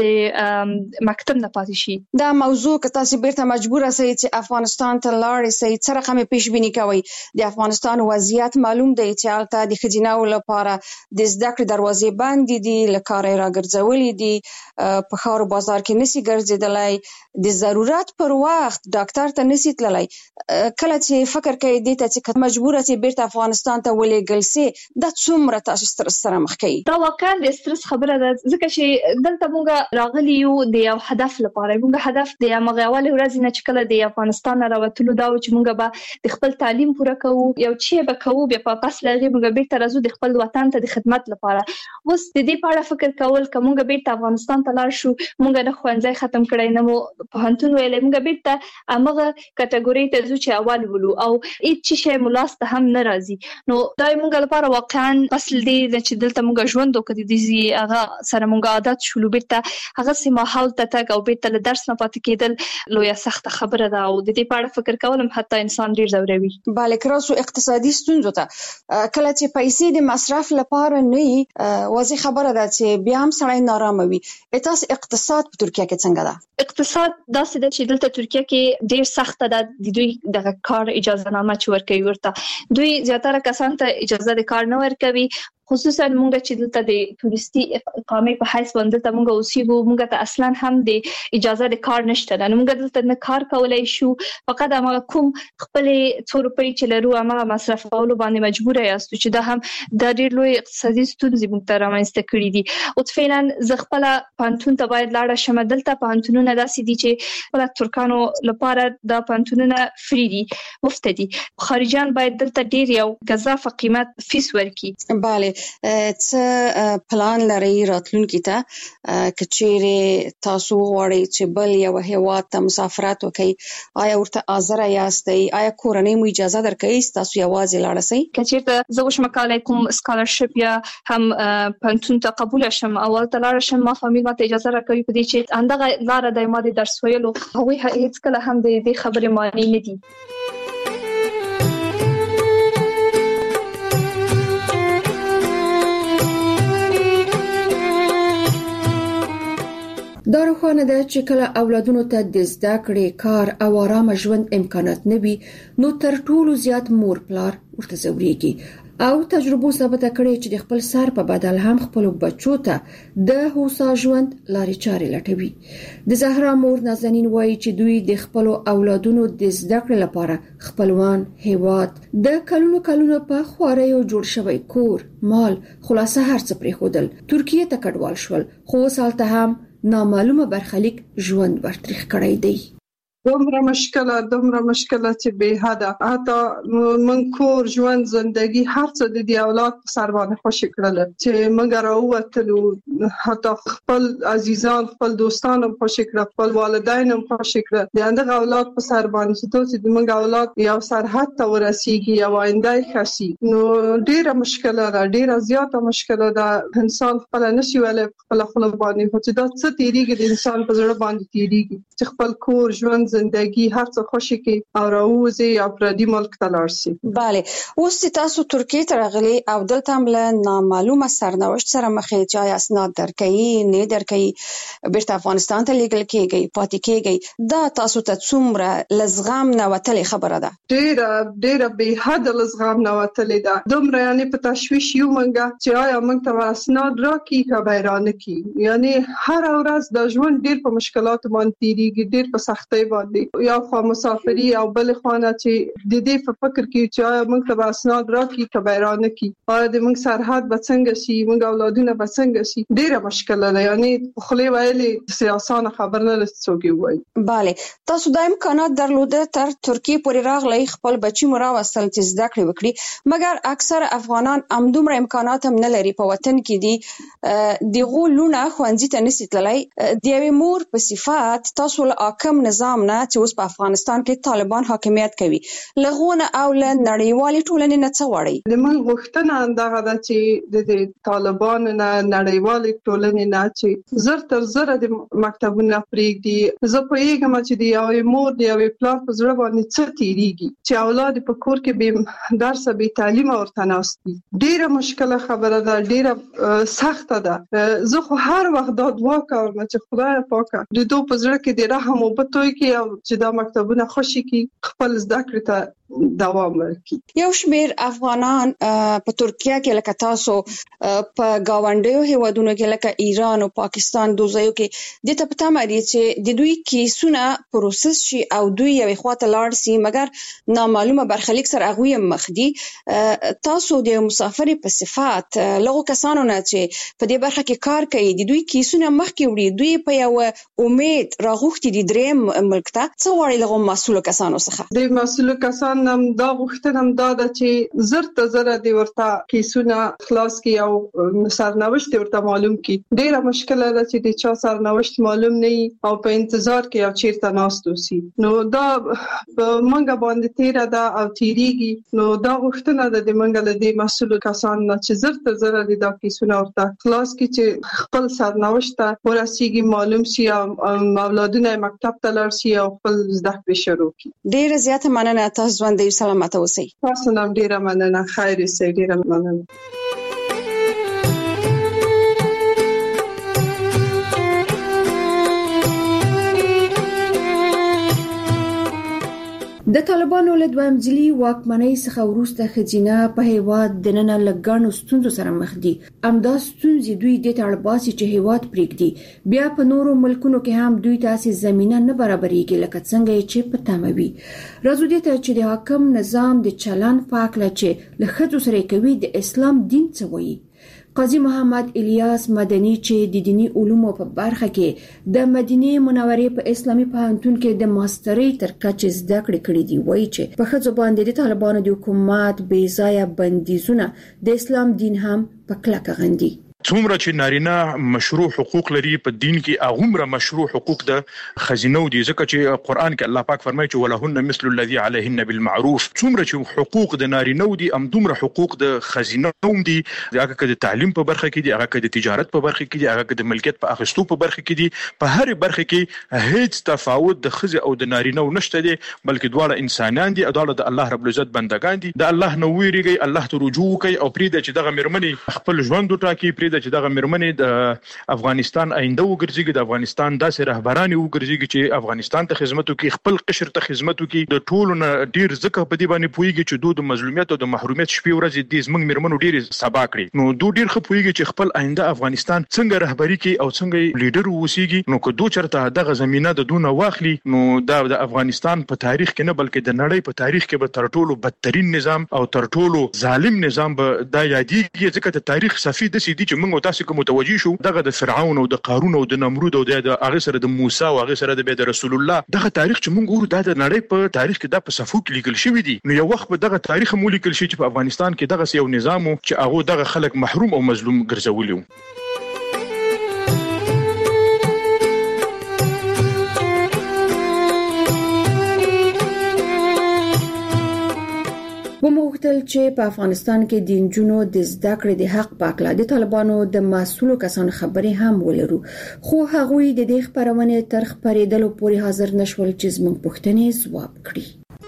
د مکتب نه پاتې شي. دا موضوع که تاسو بیرته مجبور اوسئ چې افغانستان ته لاړ شئ څه رقم پیش بینی کوي؟ د افغانستان وضعیت معلوم دی چې البته د خجیناو لپاره د زده کړې دروازې بندې دي لکه راګرځولې دي په خاور بازار کې نسی ګرځیدلای د ضرورت پر وخت ډاکټر ته نسی تللای کله چې فکر کوي د ته چې مجبور چې بیرته افغانستان ته ولېګل سي د څومره تاسو سترس سره مخ کوي؟ دا واقعا د سترس خبره ده ځکه چې دلته موږ راغلی یو د یو هدف لپاره موږ هدف د مغاول ورځ نه چې کله د افغانستان راوتلو دا چې موږ به د خپل تعلیم پوره کوو یو چې به کوو بیا په پاس لږه موږ بیرته راځو د خپل وطن ته د خدمت لپاره اوس د دې په اړه فکر کول کومه بیرته افغانستان ته لاړ شو موږ نه خوانځي ختم کړی نه مو په هنتون ویلې موږ بیرته امغه کټګوري ته ځو چې اول ولو او هیڅ شی ملاسته هم ناراضي نو دا موږ لپاره واقعا فصل دی چې دلته موږ ژوند وکړو د دې هغه سره موږ عادت شولو بیرته هغه سیمه حال ته تک او بیرته له درس نه پاتې کېدل لویه سخت خبره ده او د دې په اړه فکر کولم حتی انسان ډیر زوروي. bale کراسو اقتصادي ستونزو ته کله چې پیسې د مصرف لپاره نه واضح خبره ده چې بیا هم سړی نارامه وي. تاسو اقتصاد په ترکیه کې څنګه ده؟ اقتصاد داسې ده چې دلته ترکیه کې ډیر سخت ده د دوی د کار اجازه نامه چې ورکوي ورته دوی زیاتره کسان ته اجازه د کار نه ورکوي خصوصا موږ چې دلته د توريستي اقامه په حیث باندې ته موږ اوسېږو موږ ته اصلا هم د اجازه د کار نشته نو موږ دلته نه کار کولای شو فقط هغه کوم خپل 2 روپۍ چې لرو هغه مصرفولو باندې مجبور یاست چې دا هم د ډېر لوی اقتصادي ستونزې موږ ته رامنځته کړې دي او فعلا ز خپل پانتون ته باید لاړه شم دلته پانتونونه داسې دي چې ول ترکانو لپاره د پانتونونه فری دي مفت دي خارجيان باید دلته ډېر یو غزافه قیمت فیس ورکړي bale څه پلان لري راتلونکي ته کچېره تاسو غواړئ چې بل یو هیواد ته مسافرت وکړئ آیا ورته حاضر یاستئ آیا کورنۍ مو اجازه درکړي تاسو یوازې لاړ شئ کچېرته زه وش مکالای کوم سکالرشپ یا هم پانتون ته قبول شم اول ته لاړ شم ما فامیل ماته اجازه راکوي په دې چې اندغه لار د ماده درس ویلو هغه هیڅ کله هم د دې خبرې معنی نه دي دا روښانه ده چې کله اولادونو ته د زده کړې کار او آرام ژوند امکانات نه وي نو تر ټولو زیات مور پلار ورته ضروريږي او تجربه ثابته کړې چې د خپل سر په بدل هم خپل بچو ته د هوسا ژوند لارې چارې لټوي د زهرا مور نازنین وایي چې دوی د خپل اولادونو د زده کړې لپاره خپلوان هیواد د کلونو په خواريو جوړ شوی کور مال خلاصه هر څه پرې خودل ترکیه ته کډوال شول خو سالته هم نامعلومه برخلیک ژوند ورتریخ کړی دی دومره مشکله چې به حد حتی من کور ژوند زندگی هر څه د دې اولاد په سر باندې خوشی کړل چې موږ راووتلو حتی خپل عزیزان خپل دوستان هم خوشی کړل خپل والدین هم خوشی کړل د هغه اولاد په سر باندې چې موږ اولاد یو سرحد ته ورسیږي یو آینده خاصي نو ډیره مشکله ده ډیره زیاته مشکله ده انسان خپل نشي ولې خپل باندې چې دا څه تیریږي د انسان په زړه باندې تیریږي چې خپل کور ژوند زندگی هر څه خوشي کې او راوځي یا پردي ملک ته لاړ شي bale اوس تاسو ترکیه ته راغلي او دلته هم له نامعلومه سرنوشت سره مخ چې اسناد درکې نه درکې بیرته افغانستان ته لیږل کېږي پاتې کېږي دا تاسو ته څومره لزغام نه وتلې خبره ده ډېر به حد لزغام نه وتلې ده دومره یعنی په تشويش یو منګه چې آیا موږ ته اسناد راکې خبرانه کی یعنی هر ورځ د ژوند ډېر په مشکلات باندې تیریږي ډېر په سختۍ یا خو مسافری او بل خوانه چې د دې په فکر کې چې موږ ته اسناد راکې خبرانه کی او د موږ سرحد به څنګه شي موږ اولادونه به څنګه شي ډیره مشکله ده یعنی خو ویلې سیاسانه خبر نه لڅوږي وای bale تاسو د امکانات درلوده تر ترکیه پورې راغلی خپل بچی مو راوستل چې زده کړې وکړي مګر اکثر افغانان همدومره امکانات هم نه لري په وطن کې دي دغه لونه خوندې ته نشي تللی د یوې مور په صفات تاسو له حاکم نظام نه چې اوس په افغانستان کې طالبان حاکمیت کوي لغونه او له نړیوالې ټولنې نه څه وړي د من غوښتنه اندغه ده چې د طالبان نه نړیوالې ټولنې نه چې زر تر زر د مکتبونو پرېږدي زه په یوه چې د یوې مور د یوې پلار په زړه باندې څه تیریږي چې اولاد په کور کې به درس به تعلیم ورته ناستي ډیره مشکله خبره ده ډیره سخته ده زه خو هر وخت دا دعا کوم چې خدای پاک د دوی په زړه کې د رحم او بتوي کې چې دا مکتبونه خوشي کې خپل زده کړې ته دوام ورکړي یو شمیر افغانان په ترکیه کې لکه تاسو په گاونډیو هیوادونو کې لکه ایران او پاکستان دوزیو کې د ته پته مری چې د دوی کیسونه پروسس شي او دوی یوې خواته لاړ سي مګر نامعلومه برخلیک سره هغه مخ دي تاسو د مسافر په صفات لغو کسانو نه چې په دې برخه کې کار کوي د دوی کیسونه مخ کې وړي دوی په یو امید راغوښتي دي دریم ملک ته څو وړي لغو مسؤل کسانو څخه د مسؤل کسان نم دا غوښتنه دا ده چې زر ته زر دی ورته کیسونه خلاص کی او سرنوشت ورته معلوم کی ډیره مشکله ده چې د چا سرنوشت معلوم نه او په انتظار کې او چیرته ناستو سي نو دا منګه باندې تیر ده او تیریږي نو دا غوښتنه ده د منګه له دې مسؤل کسان نه چې زر ته زر دی دا کیسونه ورته خلاص کی چې خپل سرنوشت ورسیږي معلوم شي او اولادونه مکتب ته لاړ شي او خپل زده کړې شروع کړي ډیره زیاته مننه تاسو ژوند دې سلامت اوسئ تاسو نام ډیره مننه خیر سي ډیره مننه د طالبانو له دویم ځلي واکمنۍ څخه وروسته ښځینه په هیواد دننه لګڼو ستونزو سره مخ دي. همدا ستونزې دوی د تړباسي چې هیواد پریږدي بیا په نورو ملکونو کې هم دوی ته زمينه نه برابرېږي لکه څنګه چې په تموي. راځو دې ته چې د حاکم نظام د چلن فاکله چې له ښځو سره کوي د اسلام دین څه وایي. قاضي محمد الیاس مدني چې د دینی علومو په برخه کې د مدینه منورې په اسلامي پوهنتون کې د ماسترۍ تر کچې زده کړې کړې دي، وایي چې په ښځو باندې د طالبانو د حکومت بې ځایه بندیزونه د اسلام دین هم په کلکه غندي. څومره چې نارینه مشروع حقوق لري په دین کې هغومره مشروع حقوق د خزینو دي، ځکه چې قرآن کې الله پاک فرمایي چې ولهن مثل الذي عليهن بالمعروف. څومره چې حقوق د نارینه دي همدومره حقوق د خزینو دي، هغه که د تعلیم په برخه کې دي، هغه که د تجارت په برخه کې دي، هغه که د ملکیت په اخیستو په برخه کې دي. په هر برخه کې هیڅ تفاوت د خزې او د نارینه نشته دي، بلکې دواړه انسانان دي او دواړه د الله رب العزت بندگان دي. د الله نو ویریږي، الله ته رجوع کوي او پرې چې دغه مرمنې خپل ژوند وټاکي، پرې چې دغه مرمنې د افغانستان آینده وګرځي، د افغانستان داسې رهبران وګرځي چې افغانستان ته خدمت وکړي، خپل قشر ته خدمت وکړي. د ټولو نه ډیر ځکه په دې باندې پويږي چې د مظلومیت او د محرومیت شپې ورځې د زمنګ مرمنو ډیر سبا کړي. نو دوی ډیر خو پويږي چې خپل آینده افغانستان څنګه رهبری کوي او څنګه لیډر ووسیږي. نو که دوی چرته دغه زمينه د دونه واخلي نو دا د افغانستان په تاریخ کې نه بلکې د نړۍ په تاریخ کې به تر ټولو بدترین نظام او تر ټولو ظالم نظام به دا یادېږي، ځکه د تاریخ صفحې د سیدی چې موږ تاسو کوم متوجي شو دغه د فرعون او د قارون او د نمرود او د هغه سره د موسی او هغه سره د رسول الله دغه تاریخ چې موږ ګورو د نړۍ په تاریخ کې د په صفو کې لیکل شوی دی. نو یو وخت به دغه تاریخ مو لیکل شي چې په افغانستان کې دغه یو نظام چې هغه دغه خلک محروم او مظلوم ګرځولي. وموږتل چې په افغانستان کې د انجونو د زده کړې د حق په اړه د طالبانو د مسؤلو کسانو خبرې هم ولرو، خو هغوی د دې خبرونې تر خبرېدلو پورې حاضر نشول چې زموږ پوښتنې ځواب کړي.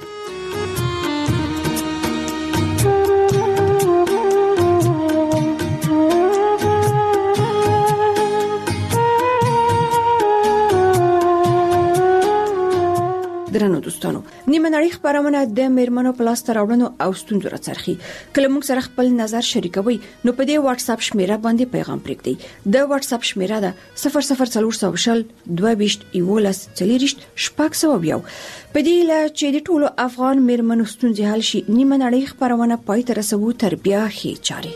درنو دوستانو، نیمه نړۍ خبرونه د میرمنو په لاس راوړنو او ستونزو راڅرخي. کله موږ سره خپل نظر شریکوي نو په دې واتس اپ شمیره باندې پیغام پرېږدئ. د واتس اپ شمیره ده 00400 22 11 40 شپږ. په دې لا چې د ټولو افغان میرمنو ستونزې حل شي، نیمه نړۍ خبرونه پای ته رسوي تر بیا هي چاري.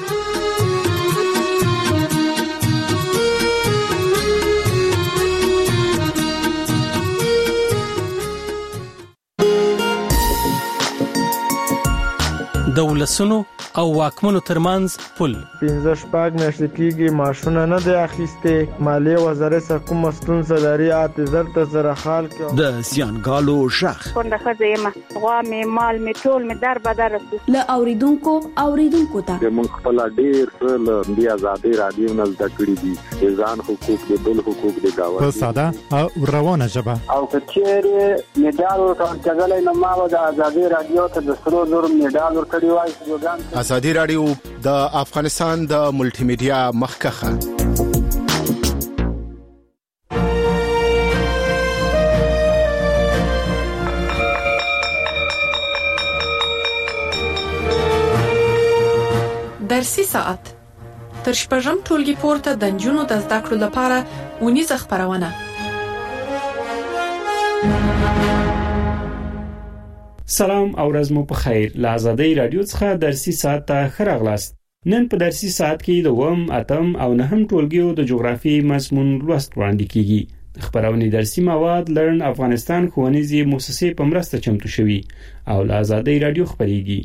د ولسونو او واکمنو ترمنځ پل 15 میاشتې کېږي ماشونه نه دی اخیسته، مالیه وزارت څخه کوم ستونزه لري اته زرته زره خال کې د زیانګالو شخ څنګه خزیمه غوا می مال می ټول می در بدر له اوریدونکو ته موږ خپل ډیر له دی آزادي رادیو نه زده کړی دي، ځان حقوق دي، بل حقوق دي گاوه په ساده او روانه ژبه او کچېره میډال ورکړل نه ما د آزادي رادیو ته د سرو زور میډال ورکړی. ازادي رادیو د افغانستان د ملټي میډیا مخکخه درسي ساعت تر شپږم ټولګي پورته د انجونو د زده کړو لپاره ونیزه خبرونه. سلام او ورځ مو په خیر. له آزادۍ رادیو څخه درسي ساعت ته ښه راغلاست. نن په درسي ساعت کې د 9م، 8م او 9م ټولګیو د جغرافي مضمون لوست وړاندې کیږي. خبرونه درسي مواد لرن افغانستان ښوونیزي مؤسسې په مرسته چمتو شوي او له آزادۍ رادیو خبريږي.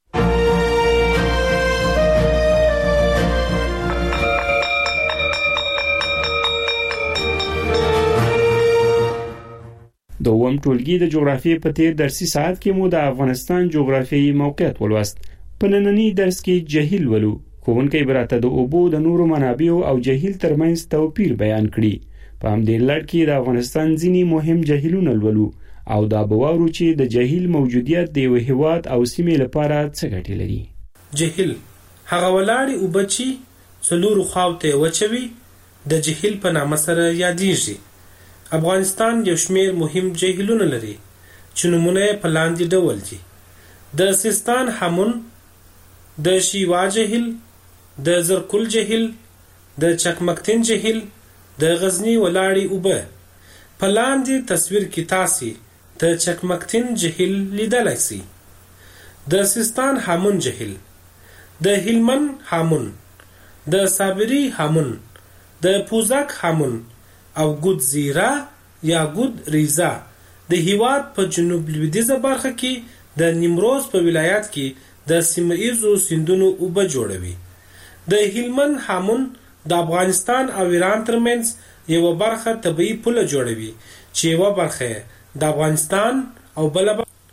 د 9م ټولګي د جغرافیې په تیر درسي ساعت کې مو د افغانستان جغرافیایي موقعیت ولوست. په نننی درس کې جهیل ولو، ښوونکی براته د اوبو د نورو منابعو او جهیل ترمنځ توپیر بیان کړي. په همدې لړ کې د افغانستان ځینی مهم جهیلونه ولو او دا بوارو چې د جهیل موجودیت د یو هیواد او سیمې لپاره څه ګټه لري. جهیل هغه ولاړې اوبچی څلورو خواوته وچوي د جهیل په نامه سره یادېږي. افغانستان یو شمیر مهم جهیلونه لري چې نمونه په لاندې ډول دي: د سیستان همون، د شیوا جهیل، د زرکل جهیل، د چکمکتین جهیل، د غزنی ولاړې اوبه. په لاندې تصویر کې تاسو د چکمکتین جهیل لیدلای شئ. د سیستان همون جهیل، د هلمند همون، د صابری همون، د پوزک همون او ګود زیرا یا ګود ریزا د هیواد په جنوب لویدیځه برخه کې د نیمروز په ولایت کې د سیمه‌ایزو سیندونو اوبه جوړوي. د هلمند همون د افغانستان او ایران ترمنځ یو برخه طبيعي پوله جوړوي چې یو برخه د افغانستان او بل.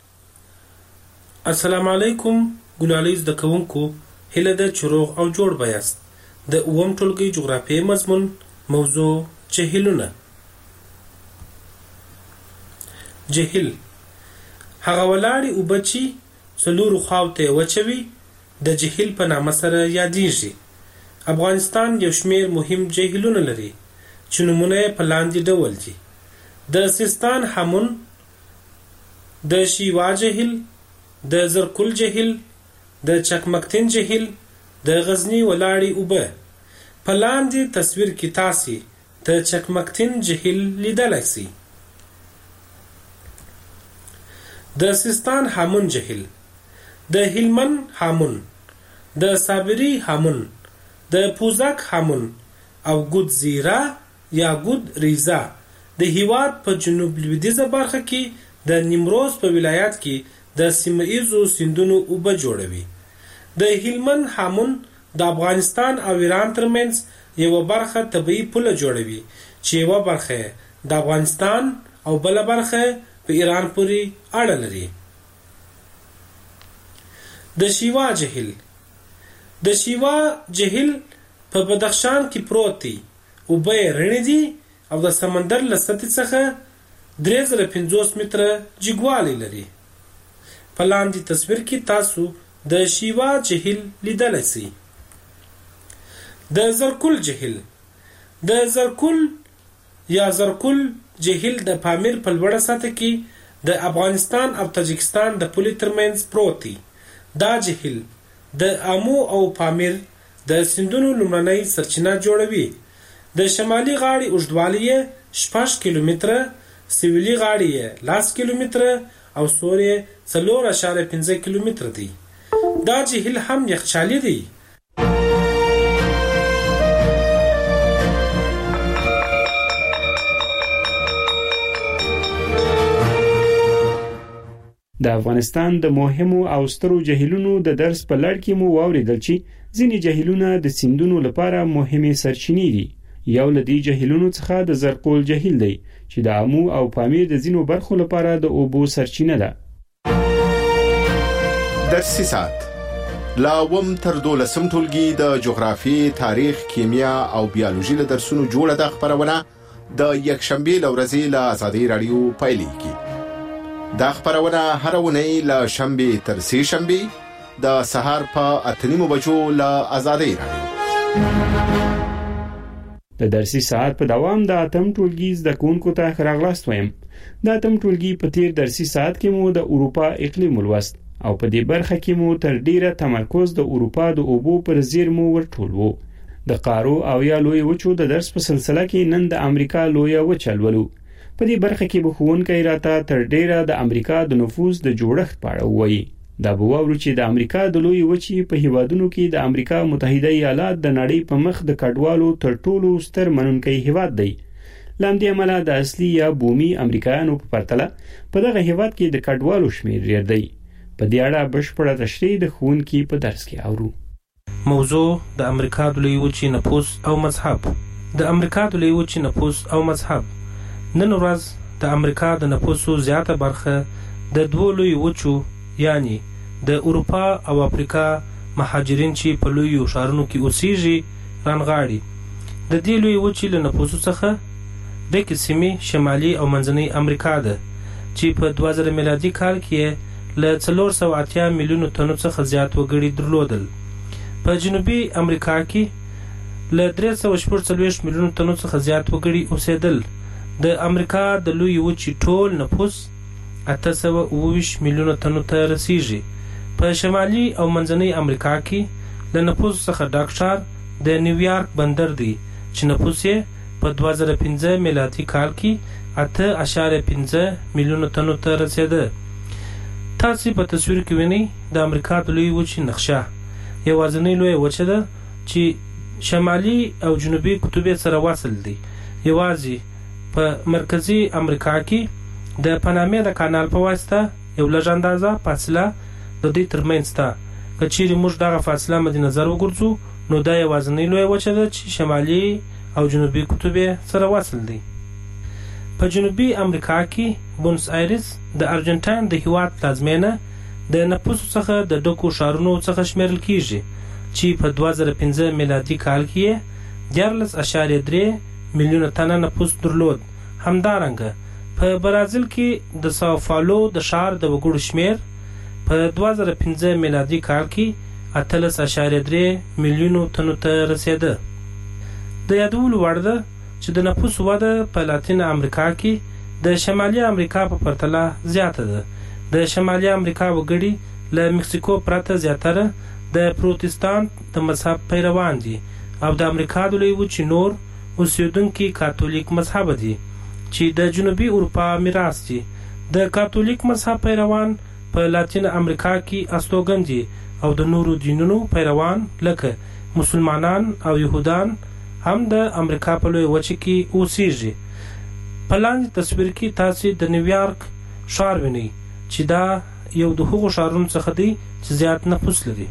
السلام علیکم ګلالیز د کوونکو هله د چروغ او جوړ بیاست. د اوم ټولګي جغرافیې مضمون موضوع جهیلونه. جهیل هغه ولاړې اوبه چې څلورو خواو ته وچوي د جهیل په نامه سره یادېږي. افغانستان یو شمېر مهم جهیلونه لري چې نمونه یې په لاندې ډول دي: د سیستان همون، د شیوا جهیل، د زرکل جهیل، د چکمکتین جهیل، د غزنی ولاړې اوبه. په لاندې تصویر کې تاسو د چکمکتین جهیل لیدلای شئ. د سیستان همون جهیل، د هلمند همون، د صابری همون، د پوزک همون او ګود زیرا یا ګود ریزا د هیواد په جنوب لویدیځه برخه کې د نیمروز په ولایت کې د سیمه‌ایزو سیندونو اوبه جوړوي. د هلمند همون د افغانستان او ایران ترمنځ یو برخه طبيعي پوله جوړوي چې یو برخه د افغانستان او بل برخه په ایران پورې اړه لري. د شیوا جهیل، د شیوا جهیل په بدخشان کې پروت دی. اوبه رڼې دي او د سمندر له سطحې څخه 350 متره جګوالی لري. په لاندې تصویر کې تاسو د شیوا جهیل لیدلای شئ. د زرکل جهیل، د زرکل یا زرکل جهیل د پامیر په لوړه سطح کې د افغانستان او تاجکستان د پولې ترمنځ پروت دی. دا جهیل د امو او پامیر د سیندونو لومړنۍ سرچینه جوړوي. د شمالي غاړې اوږدوالی 6 کیلومتره، سویلي غاړې 10 کیلومتره او سور 4.5 کیلومتره دی. دا جهیل هم یخچالي دی. د افغانستان د مهمو او سترو جهیلونو د درس په لړ کې مو واوریدل چې ځینې جهیلونه د سیندونو لپاره مهمه سرچینې دي. یو له دې جهیلونو څخه د زرکول جهیل دی چې د امو او پامیر د ځینو برخو لپاره د اوبو سرچینه ده. درسي ساعت لا وم تر 12 ټولګي د جغرافي، تاریخ، کیمیا او بیولوژي له درسونو جوړه د خبرونه د یکشنبه لورځي له آزادي رادیو پایلیږي. دا خبرونه هر ونی له شنبه تر سه شنبه د سهار په 8:30 بجو له آزادي رادیو. د درسي ساعت په دوام د اتم ټولګي زده کوونکو ته راغلاست وایم. د اتم ټولګي په تیر درسي ساعت کې مو د اروپا اقلیم ولوست او په دې برخه کې مو تر ډیره تمرکز د اروپا د اوبو پر زیرمو ورټول وو. د قارو او یا لوی وچو د درس په سلسله کې نن د امریکا لوی وچه ولولو. په دې برخه کې به ښوونکی راته تر ډیره د امریکا د نفوذ د جوړښت په اړه وایي. دا به واورو چې د امریکا د لوی وچې په هیوادونو کې د امریکا متحده ایالات د نړۍ په مخ د کډوالو تر ټولو ستر منونکی هیواد دی. لامدې عمله د اصلي یا بومي امریکایانو په پرتله په دغه هیواد کې د کډوالو شمیر ډیر دی. په دې اړه بشپړه تشریح د ښوونکي په درس کې اورو. موضوع د امریکا د لوی وچې نفوذ او مذهب. د امریکا د لوی وچې نفوذ او مذهب. نن ورځ د امریکا د نفوسو زیاته برخه د دوه لوی وچو یعنی د اروپا او افریقا مهاجرین چې په لوی ښارونو کې اوسېږي رانغاړي. د دې لوی وچې له نفوسو څخه د سیمې شمالي او منځنۍ امریکا ده چې په 2000 میلادي کال کې له 480 میلیونو تنو څخه زیات وګړي درلودل. په جنوبي امریکا کې له 340 میلیونو تنو څخه زیات وګړي اوسېدل. د امریکا د لوی وچې ټول نفوس 829 میلیونه تنو ته رسیږي. په شمالي او منځنۍ امریکا کې له نفوس څخه ډک ښار د نیویارک بندر دی چې نفوس یې په 2015 میلادي کال کې 8.5 میلیونه تنو ته رسیده. تاسو په تصویر کې وینئ د امریکا د لوی وچې نقشه. یوازینۍ لوی وچه ده چې شمالي او جنوبي قطب سره وصل دي. یوازې په مرکزي امریکا کې د پانامې د کانال په واسطه یو لږ اندازه فاصله د دې ترمنځ ده. که چیرې موږ دغه فاصله مد نظر وګورځو نو دا یوازینۍ لوی وچه ده چې شمالي او جنوبي قطب سره وصل دي. په جنوبي امریکا کې بونس آیرس د ارجنټاین د هیواد پلازمینه د نفوس څخه د ډکو ښارونو څخه شمیرل کیږي چې په 2015 میلادي کال کې 14.3 میلیونه تنه نفوس درلود. همدارنګه په برازیل کې د ساو پاولو د ښار د وګړو شمیر په 2015 میلادي کال کې 18.3 میلیونو تنو ته رسیده. د یادولو وړ ده چې د نفوس وده په لاتین امریکا کې د شمالي امریکا په پرتله زیاته ده. د شمالي امریکا وګړي له مکسیکو پرته زیاتره د پروتستانت د مذهب پیروان دي او د امریکا د لوی وچې نور اوسیدونکي کاتولیک مذهب دي چې د جنوبي اروپا میراث دي. د کاتولیک مذهب پیروان په لاتین امریکا کې استوګن دي او د نورو دینونو پیروان لکه مسلمانان او يهودان هم د امریکا په لوی وچې کې اوسېږي. په لاندې تصویر کې تاسو د نیویارک ښار وینئ چې دا یو د هغو ښارونو څخه دی چې زیات نفوس لري.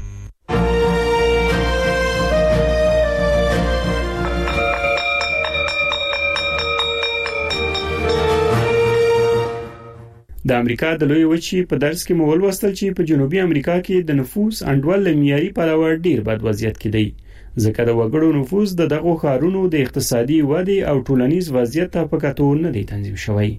د امریکا د لوی وچې په درس کې مو ولوستل چې په جنوبي امریکا کې د نفوس انډول له معیاري پلوه ډیر بد وضعیت کې دی ځکه د وګړو نفوس د دغو ښارونو د اقتصادي ودې او ټولنیز وضعیت ته په کتو نه دی تنظیم شوی.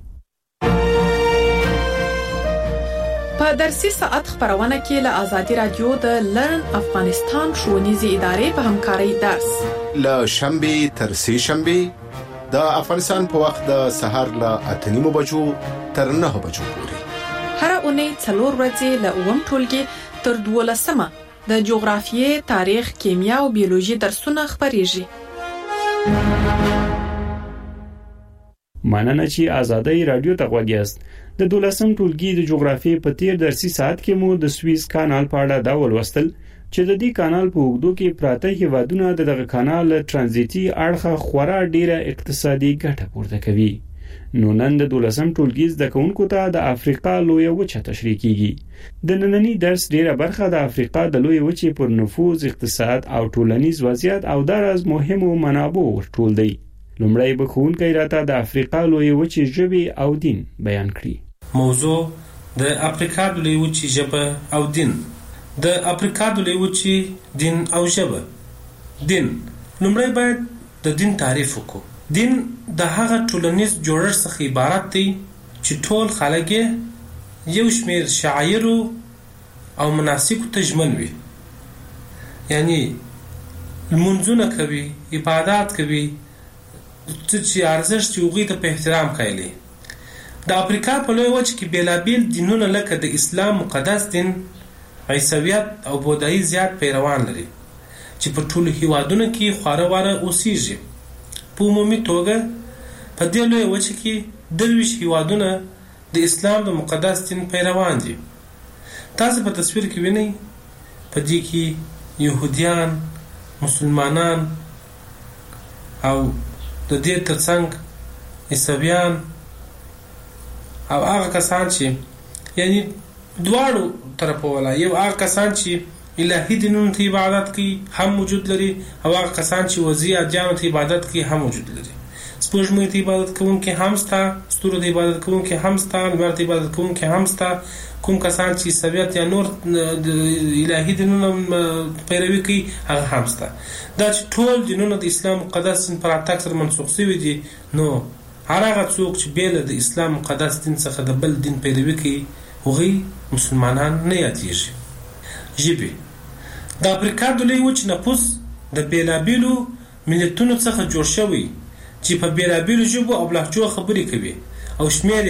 په درسي ساعت خبرونه کې له آزادي رادیو د لرن افغانستان ښوونیزې ادارې په همکارۍ درس له شنبه تر سه شنبه د افغانستان په وخت د سحر له 8:30 بجو تر 9 بجو پورې هر اونۍ 4 ورځې له اوم ټولګي تر 12مه د جغرافیې، تاریخ، کیمیا او بیولوژي درسونه خبريږي. مننه چې آزادۍ رادیو ته غوږ یاست. د 12م ټولګي د جغرافیې په تیر درسي ساعت کې مو د سویس کانال په اړه دا ولوستل چې د دې کانال په اوږدو کې پراته هیوادونه دغه کانال ترانزیتي اړخه خورا ډیره اقتصادي ګټه پورته کوي. نو نن د 12م ټولګي زده کوونکو ته د افریقا لوی وچه تشریح کیږي. د نننی درس ډیره برخه د افریقا د لوی وچې پر نفوذ، اقتصاد او ټولنیز وضعیت او دراز مهمو منابع ورټول دی. لومړی به ښوونکی راته د افریقا لوی وچې ژبه او دین بیان کړي. موضوع د افریقا د لوی وچې ژبه او دین. د افریقا د لوی وچې دین او ژبه. دین لومړی باید د دین تعریف وکړو. دین د هغه ټولنیز جوړښت څخه عبارت دی چې ټول خلک یو شمېر شعائر او مناسک ته ژمن وي. یعنی منځونه کوي، عبادت کوي، چې ارزښت یوغي ته په احترام کوي. د افریقا په لوی وچه کې بیلابیل دینونه لکه د اسلام مقدس دین، عیسویت او بودایي زیات پیروان لري چې په ټولو هیوادونو کې خورا واره اوسېږي. په عمومي توګه په دې لوی وچه کې 23 هیوادونه د اسلام د مقدس دین پیروان دي. تاسو په تصویر کې وینئ په دې کې يهوديان، مسلمانان او د دې ترڅنګ عیسویان او هغه کسان چې یعنی دواړو طرفو ولا یو هغه کسان چې الهي دینونو ته عبادت کوي هم موجود لري او هغه کسان چې وضعي ادیانو ته عبادت کوي هم موجود لري. سپوږمۍ ته عبادت کوونکي هم ستا، ستورو ته عبادت کوونکي هم ستا، لمر ته عبادت کوونکي هم ستا. کوم کسان چې سویت یا نور د الهي دینونو پیروي کوي هغه هم ستا. دا چې ټول دینونه د اسلام مقدس دین پر اتاک سره منسوخ شوي دي، نو هغه څوک چې بیل د اسلام مقدس دین څخه د بل دین پیروي کوي هغوی مسلمانان نه یادېږي. ژبې د افریقا د لوی وچې نفوس د بیلابیلو ملتونو څخه جوړ شوی چې په بیلابیلو ژبو او لهجو خبرې کوي او شمېر یې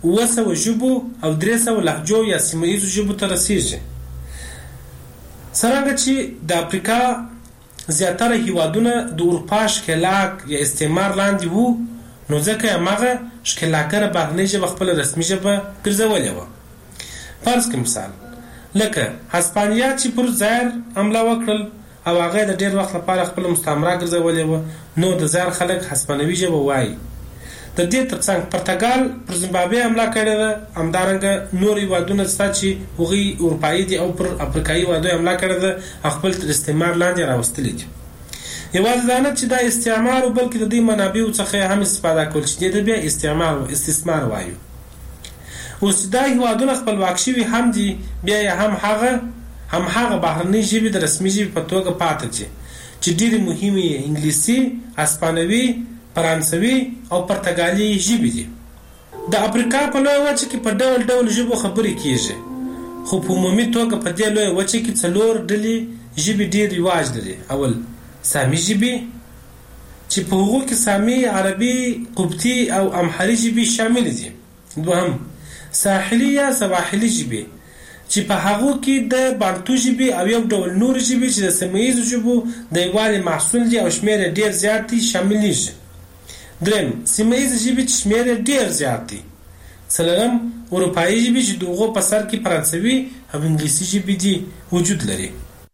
200 ژبو او 300 لهجو یا سیمه ییزو ژبو ته رسیږي. څرنګه چې د افریقا زیاتره هیوادونه د اروپا ښکېلاک یا استعمار لاندې وو، نو ځکه هماغه ښکېلاکره بهرنۍ ژبه خپله رسمي ژبه ګرځولې وه. فرض کړه مثال لکه هسپانیا چې پر زایر حمله وکړل او هغه د ډېر وخت لپاره خپله مستعمره ګرځولې وه، نو د زایر خلک هسپانوي ژبه وایي. د دې ترڅنګ پرتګال پر زیمبابوې حمله کړې ده، همدارنګه نور هیوادونه شته چې هغوی اروپایي دي او پر افریقایي هیوادونو حمله کړې ده او خپل تر استعمار لاندې راوستلي دي. یوازې دا نه چې دا استعمار و، بلکې د دې منابعو څخه هم استفاده کول چې دې ته بیا استثمار وایو. اوس دا هیوادونه خپلواک شوي هم دي، بیا یې هم هغه بهرنۍ ژبې د رسمي ژبې په توګه پاتې دي چې ډېرې مهمې یې انګلیسي، هسپانوي، فرانسوي او پرتګالي ژبې دي. د افریقا په لویه وچه کې په ډول ډول ژبو خبرې کیږي، خو په عمومي توګه په دې لویه وچه کې 4 ډلې ژبې ډېر رواج لري. اول سامي ژبې چې په هغو کې سامي، عربي، قبطي او امحري ژبې شامل دي. دوهم ساحلي یا سواحلي ژبې چې په هغو کې د بانتو ژبې او یو ډول نور ژبې چې د سیمه ییزو ژبو د یووالي محصول دي او شمېر یې ډېر زیات دي شاملېږي. دریم سیمه ییزې ژبې چې شمېر یې ډېر زیات دي. څلورم اروپایي ژبې چې د هغو په سر کې فرانسوي او انګلیسي ژبې دي وجود لري.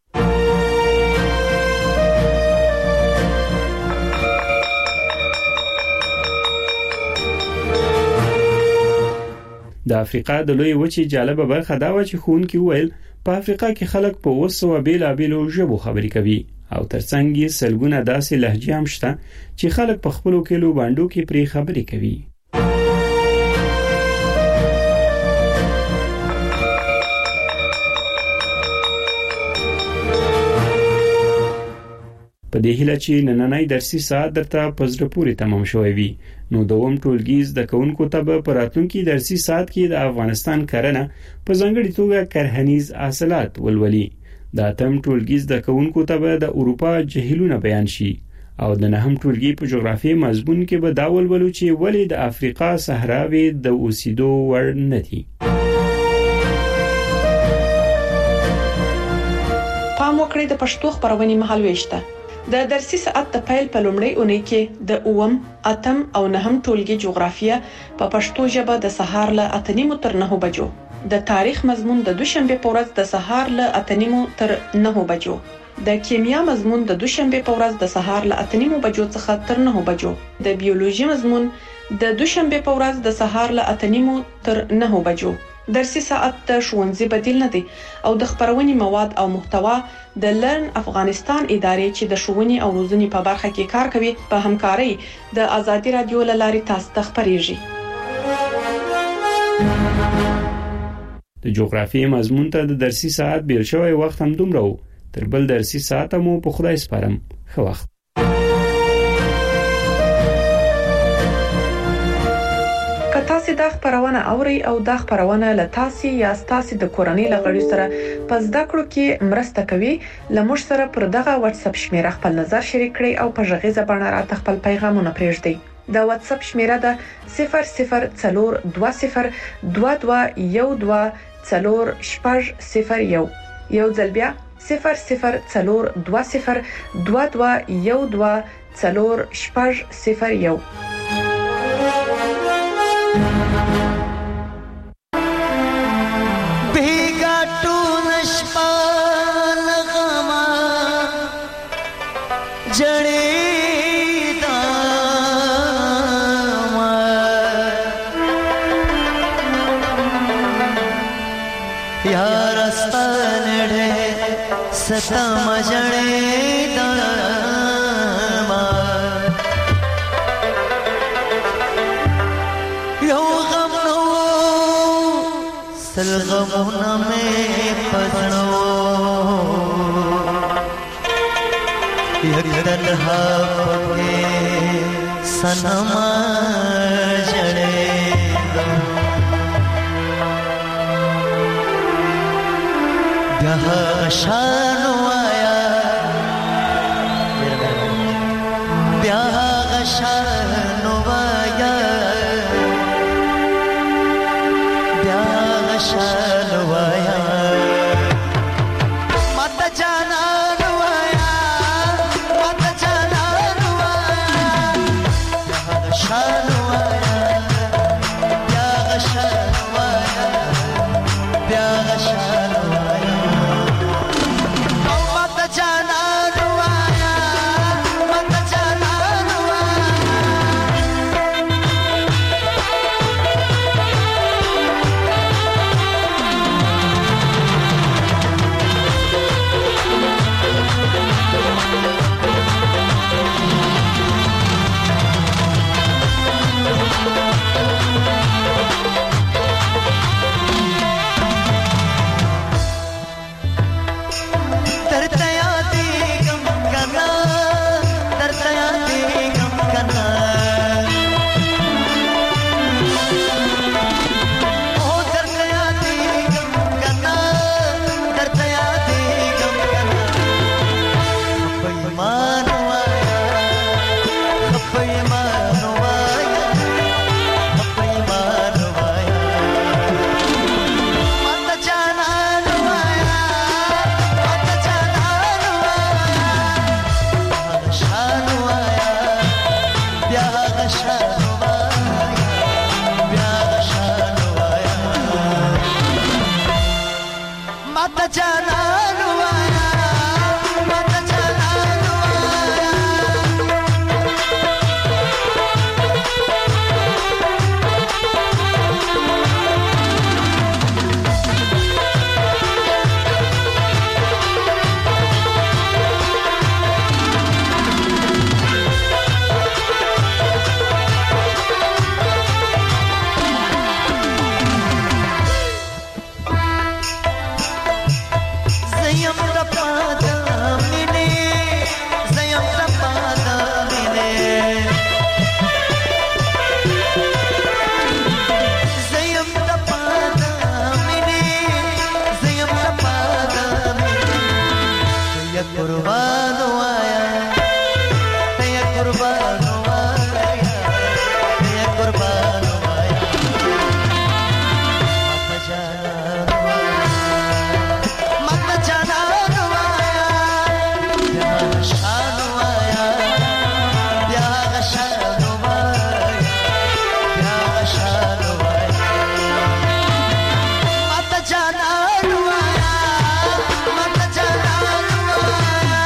د افریقا د لوی وچې جالبه برخه دا و چې ښوونکي وویل په افریقا کې خلک په 200 بیلابیلو ژبو خبرې کوي او ترڅنګ یې سلګونه داسې لهجې هم شته چې خلک په خپلو کلو باندو کې پرې خبرې کوي. په دې هیله چې نننۍ درسي ساعت درته په زړه پورې تمام شوی وي، نو دوم ټولګي زده کوونکو ته به په راتلونکي درسي ساعت کې د افغانستان کرنه په ځانګړي توګه کرهنیز حاصلات ولولي. د اتم ټولګي زده کوونکو ته به د اروپا جهیلونه بیان شي او د نهم ټولګي په جغرافیې مضمون کې به دا ولولو چې ولې د افریقا صحراوې د اوسېدو وړ نه دي. پام وکړئ د پښتو خبرونې مهالويشته. د درسي ساعت د پیل په لومړۍ اونۍ کې د 8م، 8م او 9م ټولګي جغرافیه په پښتو ژبه د سهار له 8:30 تر 9 بجو، د تاریخ مضمون د دوشنبه په ورځ د سهار له 8:30 تر 9 بجو، د کیمیا مضمون د دوشنبه په ورځ د سهار له 8:30 بجو څخه تر 9 بجو، د بیولوژي مضمون د دوشنبه په ورځ د سهار له 8:30 تر 9 بجو. درسي ساعت د ښوونځي بدیل نه دی او د خبرونې مواد او محتوا د لرن افغانستان ادارې چې د ښوونې او روزنې په برخه کې کار کوي په همکارۍ د آزادي رادیو لارې تاسو ته خبريږي. د جغرافیې مضمون ته د درسي ساعت بیل شوی وخت هم دومره و. تر بل درسي ساعت مو په خدای سپارم. ښه وخت. که تاسو د خبرونه اوري او د خبرونه له تاسو یا تاسو د کورنۍ لغړی سره پس د کړو کې مرسته کوي، لمر سره پر دغه واتس اپ شمیره خپل نظر شریک کړئ او په ژغیزه باندې راته خپل پیغامونه پرېږدئ. د واتس اپ شمیره ده 004212124001. یو ځل بیا 004212124001. सता मजड़े दामा यो गम नो सलगमुना में पसणो यदलहा पके सनमा जड़े शानो आया ब्याह शानो आया قربانو وایا بیا قربانو وایا مت جانانو وایا بیا شانو وایا بیا شانو وایا بیا شانو وایا مت جانانو وایا مت جانانو وایا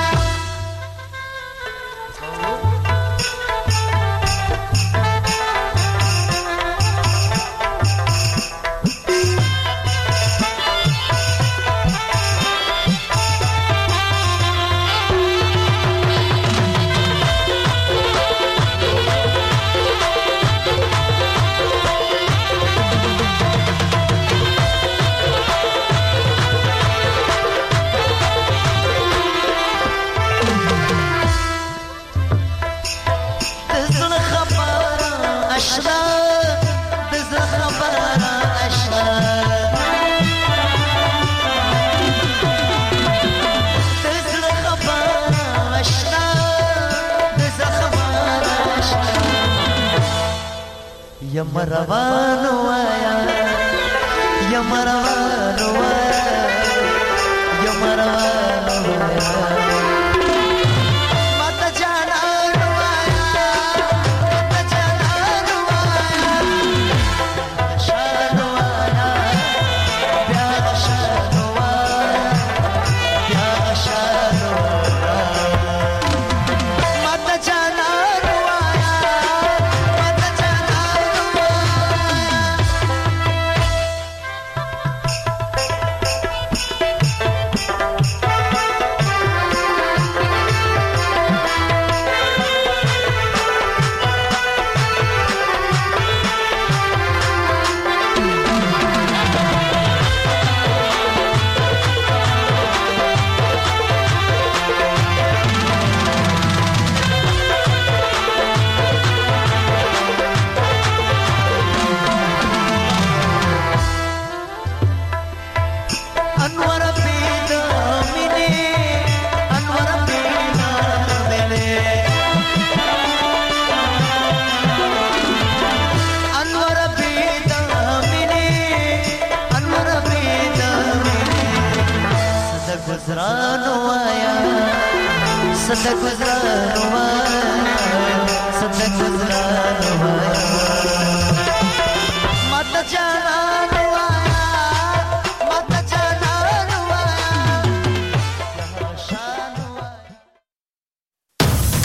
यमरवानो आया यमरवानो आया यमरवानो आया मत जानानो आया मत जानानो आया शानो आया प्यार शानो आया प्यार शानो आया मत जानानो आया मत गुजरानो आया सदा गुजरानो आया